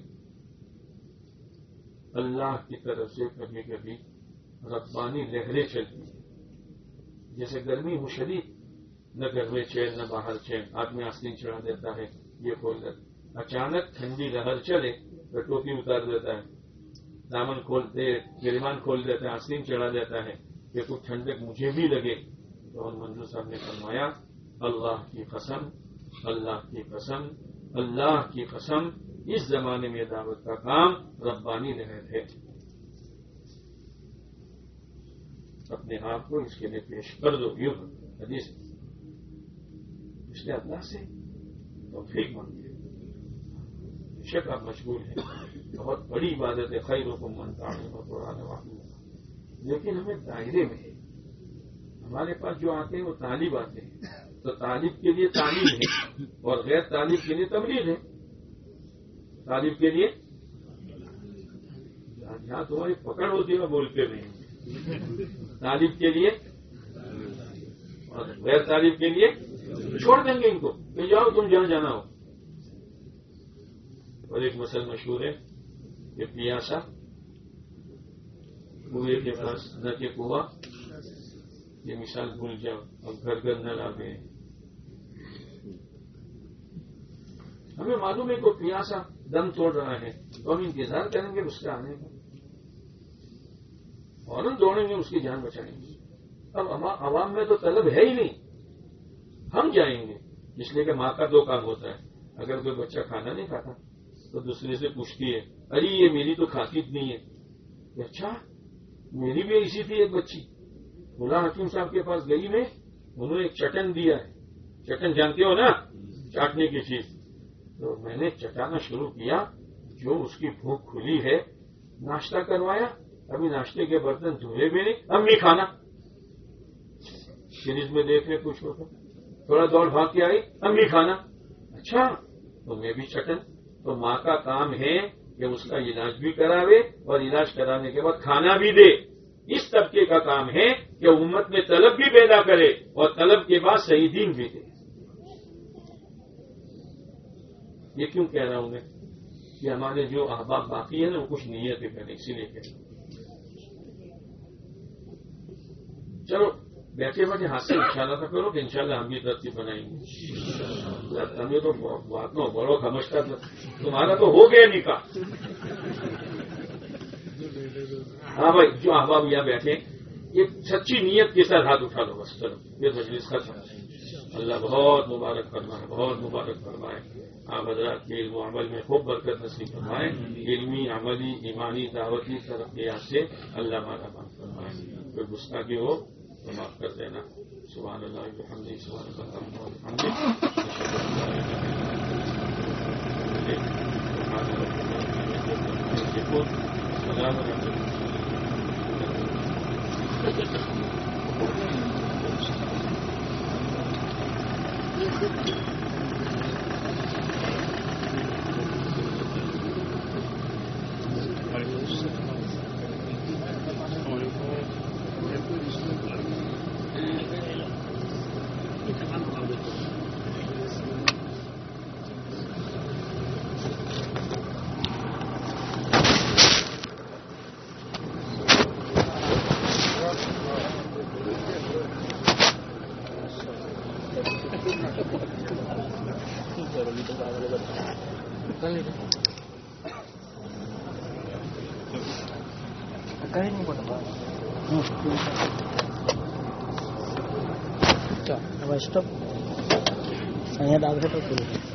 اللہ کی طرف سے کبھی کبھی ربانی لہریں چلتی ہیں، جیسے گرمی ہو شدید، نہ گھر میں چین نہ باہر چین، آدمی آستین چڑھا دیتا ہے یہ کھول دیتا، اچانک ٹھنڈی لہر چلے تو ٹوپی اتار دیتا ہے، دامن کھولتے گریبان کھول دیتا ہے، آستین چڑھا دیتا ہے کہ کچھ ٹھنڈک مجھے بھی لگے۔ تو منظور صاحب نے فرمایا اللہ کی قسم، اللہ کی قسم، اللہ کی قسم، اس زمانے میں دعوت کا کام ربانی لہر ہے، اپنے آپ کو اس کے لیے پیش کر دو، یوں حدیث، اس لیے اللہ سے توفیق مانگیے، شک آپ مشغول ہیں، بہت بڑی عبادت ہے، خیرکم من تعلم القرآن وعلمہ، لیکن ہمیں دائرے میں ہے۔ ہمارے پاس جو آتے ہیں وہ طالب آتے ہیں، تو طالب کے لیے تعلیم ہے اور غیر طالب کے لیے تبلیغ ہے۔ طالب کے لیے جہاں تمہاری پکڑ ہوتی ہے بولتے نہیں، طالب کے لیے اور غیر طالب کے لیے چھوڑ دیں گے ان کو کہ جاؤ تم جہاں جانا ہو۔ اور ایک مسئلہ مشہور ہے کہ پیاسا کنویں کے پاس نہ کہ کنواں، یہ مثال بھول جاؤ، اب گھر گھر نہ لا گئے۔ ہمیں معلوم ہے کہ پیاسا دم توڑ رہا ہے تو ہم انتظار کریں گے اس کے آنے کا، فوراً دوڑیں گے، اس کی جان بچائیں گے۔ اب عوام میں تو طلب ہے ہی نہیں، ہم جائیں گے، اس لیے کہ ماں کا دو کام ہوتا ہے، اگر کوئی بچہ کھانا نہیں کھاتا تو دوسرے سے پوچھتی ہے ارے یہ میری تو کھاتی نہیں ہے، اچھا میری بھی ایسی تھی ایک بچی، ملا حکیم صاحب کے پاس گئی میں، انہوں نے ایک چٹن دیا ہے، چٹن جانتے ہو نا چاٹنے کی چیز، تو میں نے چٹانا شروع کیا، جو اس کی بھوک کھلی ہے، ناشتہ کروایا، ابھی ناشتے کے برتن دھوئے بھی نہیں، امی کھانا، فریج میں دیکھ لے کچھ ہوتا، تھوڑا دوڑ بھاگ کے آئی، امی کھانا، اچھا تو میں بھی چٹن۔ تو ماں کا کام ہے کہ اس کا علاج بھی کراوے اور علاج کرانے کے بعد کھانا بھی دے۔ اس طبقے کا کام ہے کہ امت میں طلب بھی پیدا کرے اور طلب کے بعد صحیح دین بھی دے۔ یہ کیوں کہہ رہا ہوں میں کہ ہمارے جو احباب باقی ہیں نا وہ کچھ نیتیں کریں، اسی لیے کہہ رہا ہوں۔ چلو بیٹھے بیٹھے ہاتھ سے اشارہ تھا کرو کہ انشاءاللہ ہم بھی ترتیب بنائیں گے۔ تمہیں تو بات نہ بڑو سمجھتا تھا، تمہارا تو ہو گیا نکاح۔ ہاں بھائی جو احباب یہاں بیٹھے یہ سچی نیت کے ساتھ ہاتھ اٹھا دو بس، چلو یہ مجلس ختم۔ اللہ بہت مبارک فرمائے، بہت مبارک فرمائے، آپ حضرات کے علم و عمل میں خوب برکت نصیب فرمائے، علمی عملی ایمانی دعوتی ترقیات سے اللہ مالا مال فرمائے، کوئی گستاخی ہو تو معاف کر دینا۔ سبحان اللہ وبحمدہ، سبحان اللہ وبحمدہ، سلام علیکم۔ Stop. Saya dah ada tu.